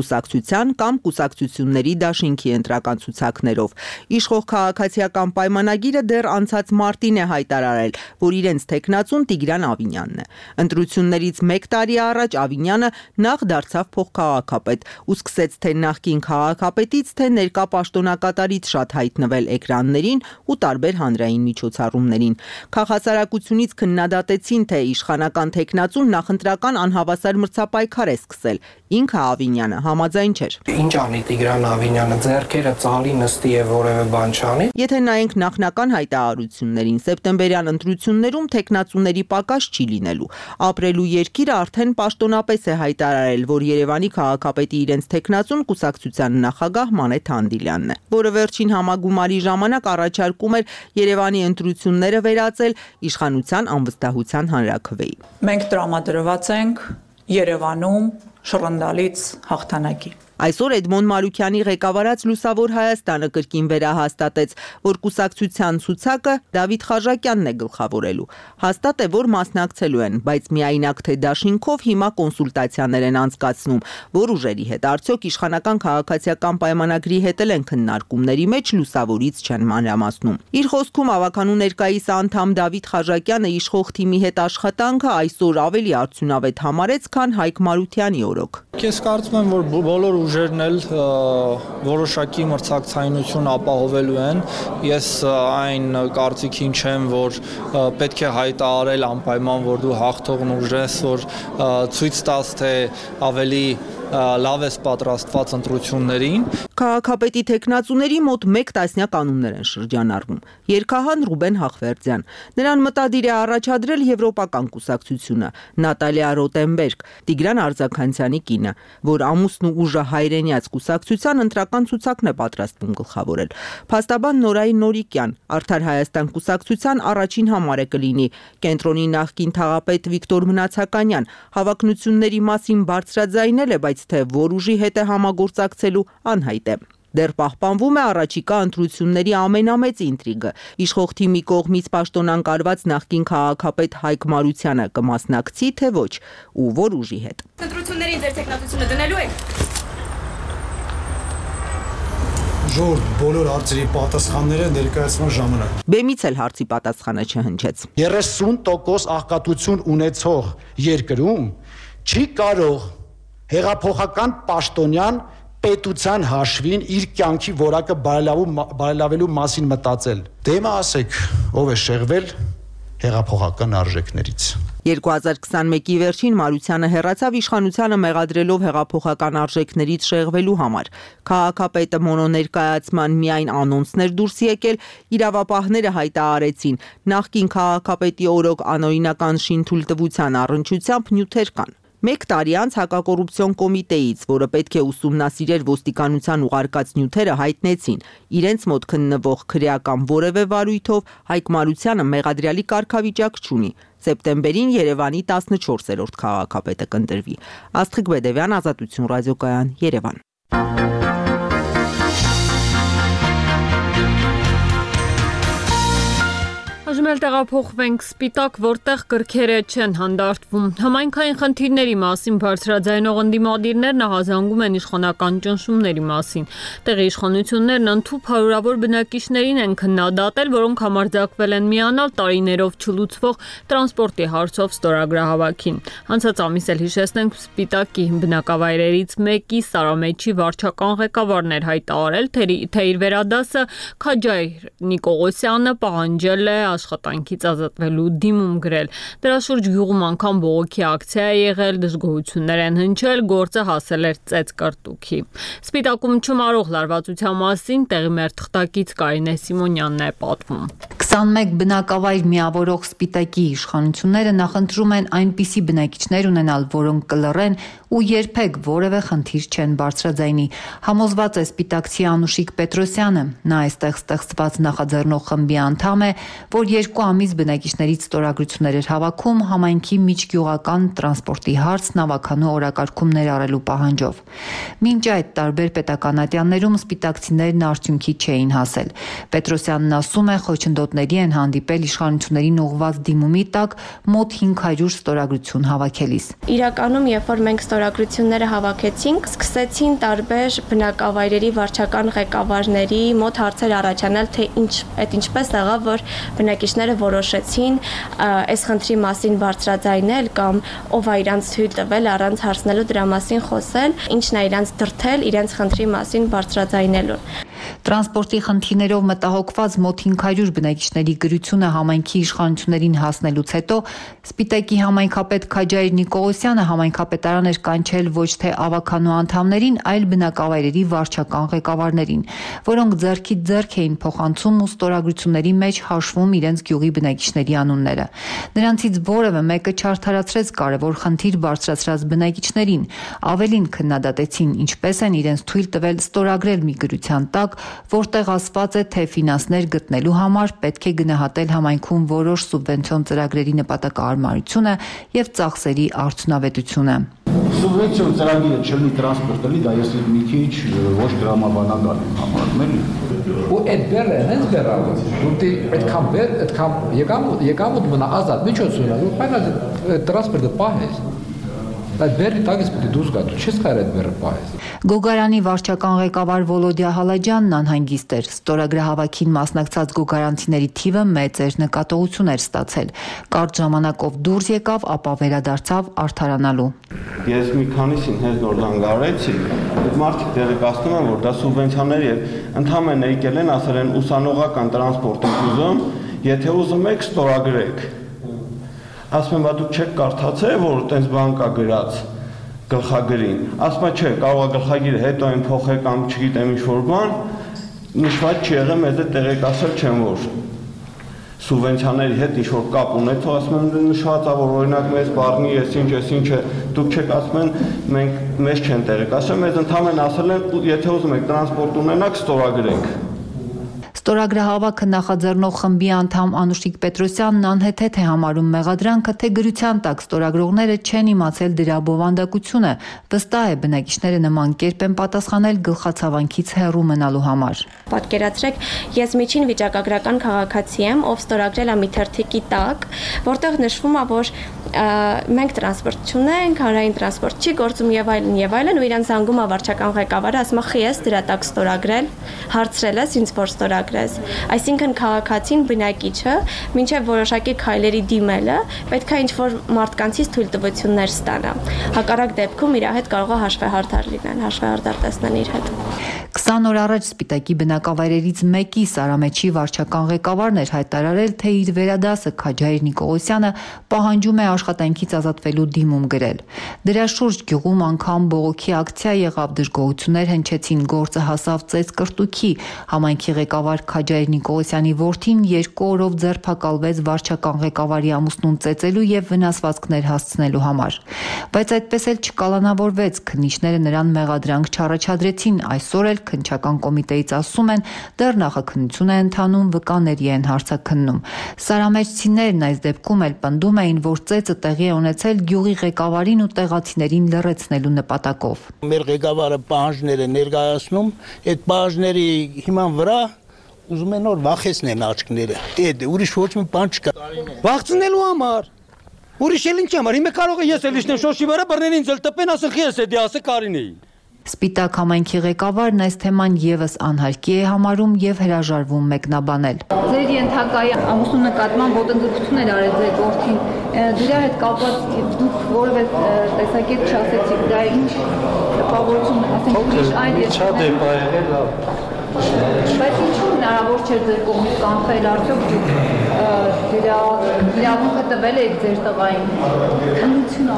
կուսակցության կամ կուսակցությունների դաշինքի ընտրական ցուցակներով։ Իշխող քաղաքացիական պայմանագիրը դեռ անցած մարտին է հայտարարել, որ իրենց տեխնացուն Տիգրան Ավինյանն է։ Ընտրություններից 1 տարի առաջ Ավինյանը նախ դարձավ փոխքաղաքապետ ու սկսեց թե նախկին քաղաքապետից, թե ներկա պաշտոնակատարից շատ հայտնվել էկրաններին ու տարբեր հանրային միջոցառումներին։ Քաղաքասարակությունից քննադատեցին, թե իշխանական տեխնացուն նախընտրական անհավասար մրցապայքար է սկսել։ Ինքը Ավինյանը համաձայն չէր։
Ինչ անի Տիգրան Ավինյանը, ձեռքերը ծալի նստի եւ որևէ բան չանի։
Եթե նայենք նախնական հայտարարություններին, սեպտեմբերյան ընտրություններում տեխնացուների պակաս չի լինելու։ Ապրելու երկիրը արդեն պաշտոնապես է հայտարարել, որ Երևանի քաղաքապետի իրենց տեխնացուն կուսակցության նախագահ Մանեթ Հանդիլյանն է, որը վերջին համագումարի ժամանակ առաջարկում էր Երևանի ընտրությունները վերածել իշխանության անվստահության հանրաքվեի։
Մենք տրամադրված ենք Երևանում շռնդալից հաղթանակի։
Այսօր Էդմոն Մարուքյանի ղեկավարած Լուսավոր Հայաստանը կրկին վերահաստատեց, որ կուսակցության ցուցակը Դավիթ Խաժակյանն է գլխավորելու։ Հաստատ է, որ մասնակցելու են, բայց միայնակ թե դաշինքով հիմա կոնսուլտացիաներ են անցկացնում, որ ուժերի հետ, արդյոք իշխանական քաղաքացիական պայմանագրի հետ են քննարկումների մեջ, Լուսավորից չեն մանրամասնում։ Իր խոսքում ավականու ներկայիս անդամ Դավիթ Խաժակյանը իշխող թիմի հետ աշխատանքը այսօր ավելի արդյունավետ համարեց, քան Հայկ Մարությանի օրոք։
Ես կարծում եմ, որ բոլոր ուժերն էլ որոշակի մրցակցայնություն ապահովելու են։ Ես այն կարծիքին չեմ, որ պետք է հայտարարել անպայման, որ դու հաղթողն ուժ ես, որ ցույց տաս, թե ավելի լավ ես պատրաստված ընտրություններին։
Քաղաքապետի տեխնացուների մոտ 1 տասնյակ անուններ են շրջանառվում։ Երգահան Ռուբեն Հախվերդյան։ Նրան մտադիր է առաջադրել եվրոպական կուսակցությունը, Նատալիա Ռոտենբերգ, Տիգրան Արձաքանցյանի կինը, որ ամուսնու ուժը հայրենյաց կուսակցության ընտրական ցուցակն է պատրաստվում գլխավորել։ Փաստաբան Նորայի Նորիկյան, Արդար Հայաստան կուսակցության առաջին համարը կլինի։ Կենտրոնի նախկին թաղապետ Վիկտոր Մնացականյան հավակնությունների մասին բարձրաձայնել է, բայց թե որ ուժի հետ է համագործակցելու անհայտ է։ Դեռ պահպանվում է առաջիկա ընտրությունների ամենամեծ ինտրիգը։ Իշխող թիմի կողմից պաշտոնանկարված նախկին քաղաքապետ Հայկ Մարությանը կմասնակցի, թե ոչ, ու որ ուժի հետ։
Ընտրություններին ձեր տեխնացությունը դնելու եք։
Ժողովուրդ, բոլոր հարցերի պատասխանները ներկայացման ժամանակ։
Բեմից էլ հարցի պատասխանը չհնչեց։
30% աղքատություն ունեցող երկրում չի կարող հեղափոխական պաշտոնյան պետության հաշվին իր կյանքի որակը բարելավելու մասին մտածել։ Դեմը ասեք, ով է շեղվել հեղափոխական արժեքներից։
2021-ի վերջին Մարությանը հեռացավ իշխանությանը մեղադրելով հեղափոխական արժեքներից շեղվելու համար։ Քաղաքապետը մոնոներկայացման միայն անոնցներ դուրս եկել, իրավապահները հայտարարեցին, նախկին քաղաքապետի օրոք անօրինական շինթույլտվության առնչությամբ նյութեր կան։ 1 տարի անց հակակոռուպցիոն կոմիտեից, որը պետք է ուսումնասիրեր ոստիկանության ուղարկած նյութերը, հայտնեցին, իրենց մոտ քննվող քրեական որևէ վարույթով Հայկ Մարությանը մեղադրյալի կարգավիճակ չունի։ Սեպտեմբերին Երևանի 14-րդ քաղաքապետը կընտրվի։ Աստղիկ Բեդևյան, Ազատություն ռադիոկայան, Երևան։
Այժմ տեղափոխվենք Սպիտակ, որտեղ կրքերը չեն հանդարտվում։ Համայնքային խնդիրների մասին բարձրաձայնող ընդդիմադիրներ նախազանգում են իշխանական ճնշումների մասին։ Տեղի իշխանություններն ընդհուպ հարյուրավոր բնակիչներին են քննադատել, որոնք համարձակվել են միանալ տարիներով չլուծվող տրանսպորտի հարցով ստորագրահավաքին։ Անցած ամիս էլ հիշեցնենք Սպիտակի բնակավայրերից մեկի Սարամեջի վարչական ղեկավարն էր հայտարարել, թե իր վերադասը Քաջայր Նիկողոսյանը պահանջել է աշխատանքից ազատվելու դիմում գրել։ Դրա շուրջ գյուղում անգամ բողոքի ակցիա է եղել, դժգոհություններ են հնչել, գործը հասել էր ծեծկրտուքի։ Սպիտակում չմարող լարվածության մասին տեղի մեր թղթակից Կարինե Սիմոնյանն է պատմում։
21 բնակավայր միավորող Սպիտակի իշխանությունները նախընտրում են այնպիսի բնակիչներ ունենալ, որոնք կլռեն ու երբեք որևէ խնդիր չեն բարձրաձայնի։ Համոզված է սպիտակցի Անուշիկ Պետրոսյանը։ Նա այստեղ ստեղծված նախաձեռնող խմբի անդամ է, որ 2 ամիս բնակիչներից ստորագրություններ էր հավաքում համայնքի միջգյուղական տրանսպորտի հարցն ավականու օրակարգում ներառելու պահանջով։ Մինչ այդ տարբեր պետական ատյաններում սպիտակցիներն արդյունքի չէին հասել։ Պետրոսյանն ասում է, խոչընդոտների ընկերությունների են հանդիպել իշխանություններին ուղղված դիմումի տակ մոտ 500 ստորագրություն հավաքելիս։
Իրականում, երբ որ մենք ստորագրությունները հավաքեցինք, սկսեցին տարբեր բնակավայրերի վարչական ղեկավարների մոտ հարցեր առաջանալ, թե ինչպես եղավ, որ բնակիչները որոշեցին այս խնդրի մասին բարձրաձայնել կամ ով է իրանց թույլ տվել առանց հարցնելու դրա մասին խոսել, ինչն է իրանց դրդել իրենց խնդրի մասին բարձրաձայնելուն։
Տրանսպորտի խնդիրներով մտահոգված մոտ 500 բնակիչների գրությունը համայնքի իշխանություններին հասնելուց հետո Սպիտակի համայնքապետ Քաջայր Նիկողոսյանը համայնքապետարան էր կանչել ոչ թե ավականու անդամներին, այլ բնակավայրերի վարչական ղեկավարներին, որոնք ձեռքից ձեռք էին փոխանցում ու ստորագրությունների մեջ հաշվում իրենց գյուղի բնակիչների անունները։ Նրանցից որևէ մեկը չարդարացրեց կարևոր խնդիր բարձրացրած բնակիչներին, ավելին քննադատեցին ինչպես են իրենց թույլ տվել ստորագրել մի գրության տակ, որտեղ ասված է, թե ֆինանսներ գտնելու համար պետք է գնահատել համայնքում որոշ սուբվենցիոն ծրագրերի նպատակահարմարությունը եւ ծախսերի արդյունավետությունը։
Սուբվենցիոն ծրագիրը չլինի տրանսպորտելի, դա ես մի քիչ ոչ դրամաբանական եմ համարում էլի։
Ու այդ բերը հենց բերալը, դու այդքան բեր, այդքան եկամուտ մնա ազատ, միջոց ունենա, ու պայնա տրանսպորտը պահես։ Այդ բերի տակից պետք է դուրս գա, դու չես կարող այդ բերը պահես։
Գոգարանի վարչական ղեկավար Վոլոդիա Հալաջյանն անհանգիստ էր։ Ստորագրահավաքին մասնակցած գոգարանցիների թիվը մեծ էր, նկատողություն էր ստացել։ Կարճ ժամանակով դուրս եկավ, ապա վերադարձավ արդարանալու։
Ես մի քանիսին հենց նոր զանգարեցի, այդ մարդիկ տեղեկացնում են, որ դա սուբվենցիաներ եւ ընդհանրապես եկել են, ասել են ուսանողական տրանսպորտ եք ուզում, եթե ուզում եք ստորագրեք։ Ասում եմ, բա դուք չեք կարդացել, որ տենց բան կա գրած գլխագրին։ Ասում եմ, չէ, կարող է գլխագիրը հետո այն փոխել կամ չգիտեմ ինչ-որ բան, նշված չի եղել, մեզ է տեղեկացել չեմ, որ սուբվենցիաների հետ ինչ-որ կապ ունեցող, ասում եմ, նշված է, որ օրինակ մեզ բառնի ես ինչ է, դուք չեք ասում են, մենք մեզ չեն տեղեկացել, մեզ ընդհանրապես ասել են, եթե ուզում եք տրանսպորտ ունենաք, ստորագրեք։
Ստորագրահավաքը նախաձեռնող խմբի անդամ Անուշիկ Պետրոսյանն անհեթեթ է համարում մեղադրանքը, թե գրության տակ ստորագրողները չեն իմացել դրա բովանդակությունը, վստահ է բնակիչները նման կերպ են պատասխանել գլխացավանքից հեռու մնալու համար։
Պատկերացրեք, ես միջին վիճակագրական քաղաքացի եմ, ով ստորագրել է մի թերթիկի տակ, որտեղ նշվում է, որ մենք տրանսպորտ չունենք, հանրային տրանսպորտ չի գործում եւ այլն, ու իրան զանգում է վարչական ղեկավարը, ասում է, խի ես դրա տակ ստորագրել, հարցրել ես ինձ որ ստորագրես։ Այսինքն քաղաքացին բնակիչը մինչև որոշակի քայլերի դիմելը պետք է ինչ-որ մարդկանցից թույլտվություններ ստանա։ Հակառակ դեպքում իր հետ կարող է հաշվեհարդար լինեն, հաշվեհարդար տեսնեն իր հետ։
20 օր առաջ Սպիտակի բնակավայրերից մեկի Սարամեչի վարչական ղեկավարն էր հայտարարել, թե իր վերադասը Քաջայր Նիկողոսյանը պահանջում է աշխատանքից ազատվելու դիմում գրել։ Դրա շուրջ գյուղում անգամ բողոքի ակցիա եղավ, դժգոհություններ հնչեցին, գործը հասավ ծեծ կրտուքի։ Համայնքի ղեկավար Քաջայր Նիկողոսյանի որդին 2 օրով ձերբակալվեց վարչական ղեկավարի ամուսնուն ծեծելու եւ վնասվածքներ հասցնելու համար։ Բայց այդպես էլ չկալանավորվեց, քննիչները նրան մեղադրանք չառաջադրեցին, այսօր էլ քննչական կոմիտեից ասում են, դեռ նախաքննություն է ընթանում, վկաների են հարցաքննում։ Սարամեջցիներն այս դեպքում էլ պնդում էին, որ ծեծը տեղի է ունեցել գյուղի ղեկավարին ու տեղացիներին լռեցնելու նպատակով։
Մեր ղեկավարը պահանջներ է ներկայացնում, այդ պահանջների հիման վրա ուզում են նոր վախեցնեն աչքները։ Դե ուրիշ ոչ մի բան չկա։ Վախցնելու համար։ Ուրիշ էլ ինչ համար։ Հիմա կարող է ես էլ իջնեմ շոշի վրա, բռնեն ինձ էլ տպեն, ասեն խի ես էդի, ասե Կարինեին։
Սպիտակ համայնքի ղեկավարն այս թեման եւս անհարկի է համարում եւ հրաժարվում մեկնաբանել։
Ձեր ենթակայի ամուսնու նկատմամբ ոտնձգություն էր արել ձեր որդին, դրա հետ կապված դուք որևէ տեսակետ չասեցիք, դա ինչ տպավորություն, ասենք ուրիշ այլ ես։ Շատ է եղել, լավ։ Բայց ինչու հնարավոր չէր ձեր կողմից կանխել, արդյոք դուք դրա իրավունքը տվել եք ձեր տղային։ Քննություն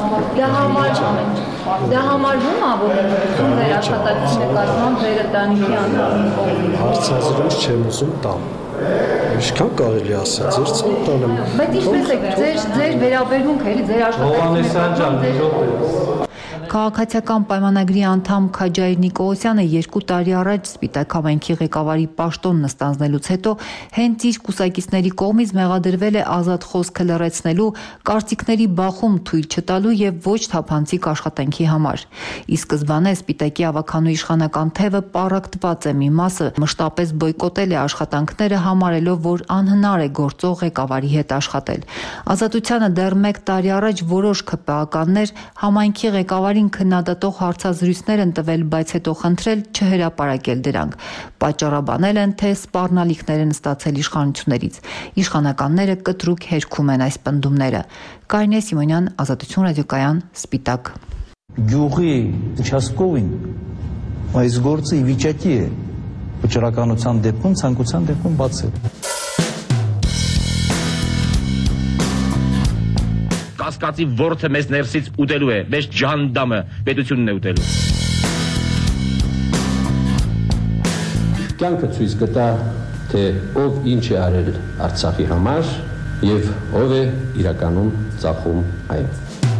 դա համարվում է, որ ձեր աշխատակցի նկատմամբ ձեր ընտանիքի անդամի կողմից։
Հարցազրույց չեմ ուզում տամ։ Ինչքան կարելի ասել, ձեր ցույց տանեմ։
Բայց ինչպես է ձեր վերաբերմունքը, էլի ձեր աշխատակցի։
Քաղաքացիական պայմանագրի անդամ Քաջայր Նիկողոսյանը 2 տարի առաջ Սպիտակ համայնքի ղեկավարի պաշտոն նստանձնելուց հետո հենց իր կուսակիցների կողմից մեղադրվել է ազատ խոսքը լռեցնելու, կարծիքների բախում թույլ չտալու եւ ոչ թափանցիկ աշխատանքի համար։ Ի սկզբանե Սպիտակի ավականու իշխանական թևը պառակտված է մի մասը մշտապես բոյկոտել է աշխատանքները, համարելով, որ անհնար է գործող ղեկավարի հետ աշխատել։ Ազատությանը դեռ 1 տարի առաջ որոշ ՔՊԱ-ականներ համայնքի ղեկավարին քննադատող հարցազրույցներ են տվել, բայց հետո խնդրել չհրապարակել դրանք։ Պատճառաբանել են, թե սպառնալիքներ են ստացել իշխանություններից։ Իշխանականները կտրուկ հերքում են այս պնդումները։ Կարինե Սիմոնյան, Ազատություն ռադիոկայան, Սպիտակ։
Գյուղի участковին այս գործը ի վիճակի է վճռականության դեպքում, ցանկության դեպքում բացել։
Կասկածի ворթը մեզ ներսից ուտելու է, մեզ ջանդամը պետությունն է ուտելու։
Կյանքը ցույց կտա, թե ով ինչ է արել Արցախի համար եւ ով է իրականում ծախում այն։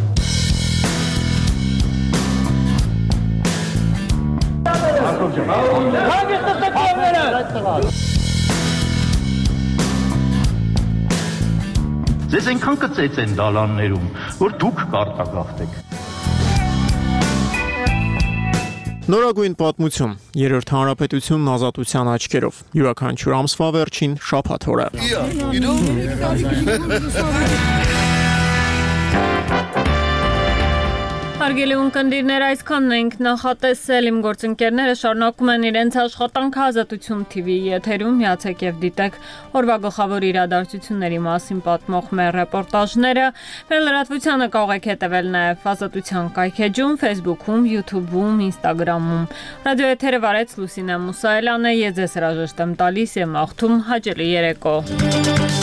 Ձեզ այնքան կծեց են դալաններում, որ դուք կարտագաղթեք։
Նորագույն պատմություն, Երրորդ հանրապետությունն ազատության աչքերով, յուրաքանչյուր ամսվա վերջին շաբաթ օրը։
Հարգելի ունկնդիրներ, այսքանն ենք նախատեսել, իմ գործընկերները շարունակում են իրենց աշխատանքը Ազատություն TV եթերում, միացեք եւ դիտեք օրվա գլխավոր իրադարձությունների մասին պատմող մեր ռեպորտաժները, մեր լրատվությանը կարող եք հետևել նաեւ Ազատության կայքեջում, Facebook-ում, YouTube-ում, Instagram-ում։ Ռադիո եթերը վարեց Լուսինե Մուսայելյանը, ես ձեզ հրաժեշտ եմ տալիս եւ մաղթում հաճելի երեկո։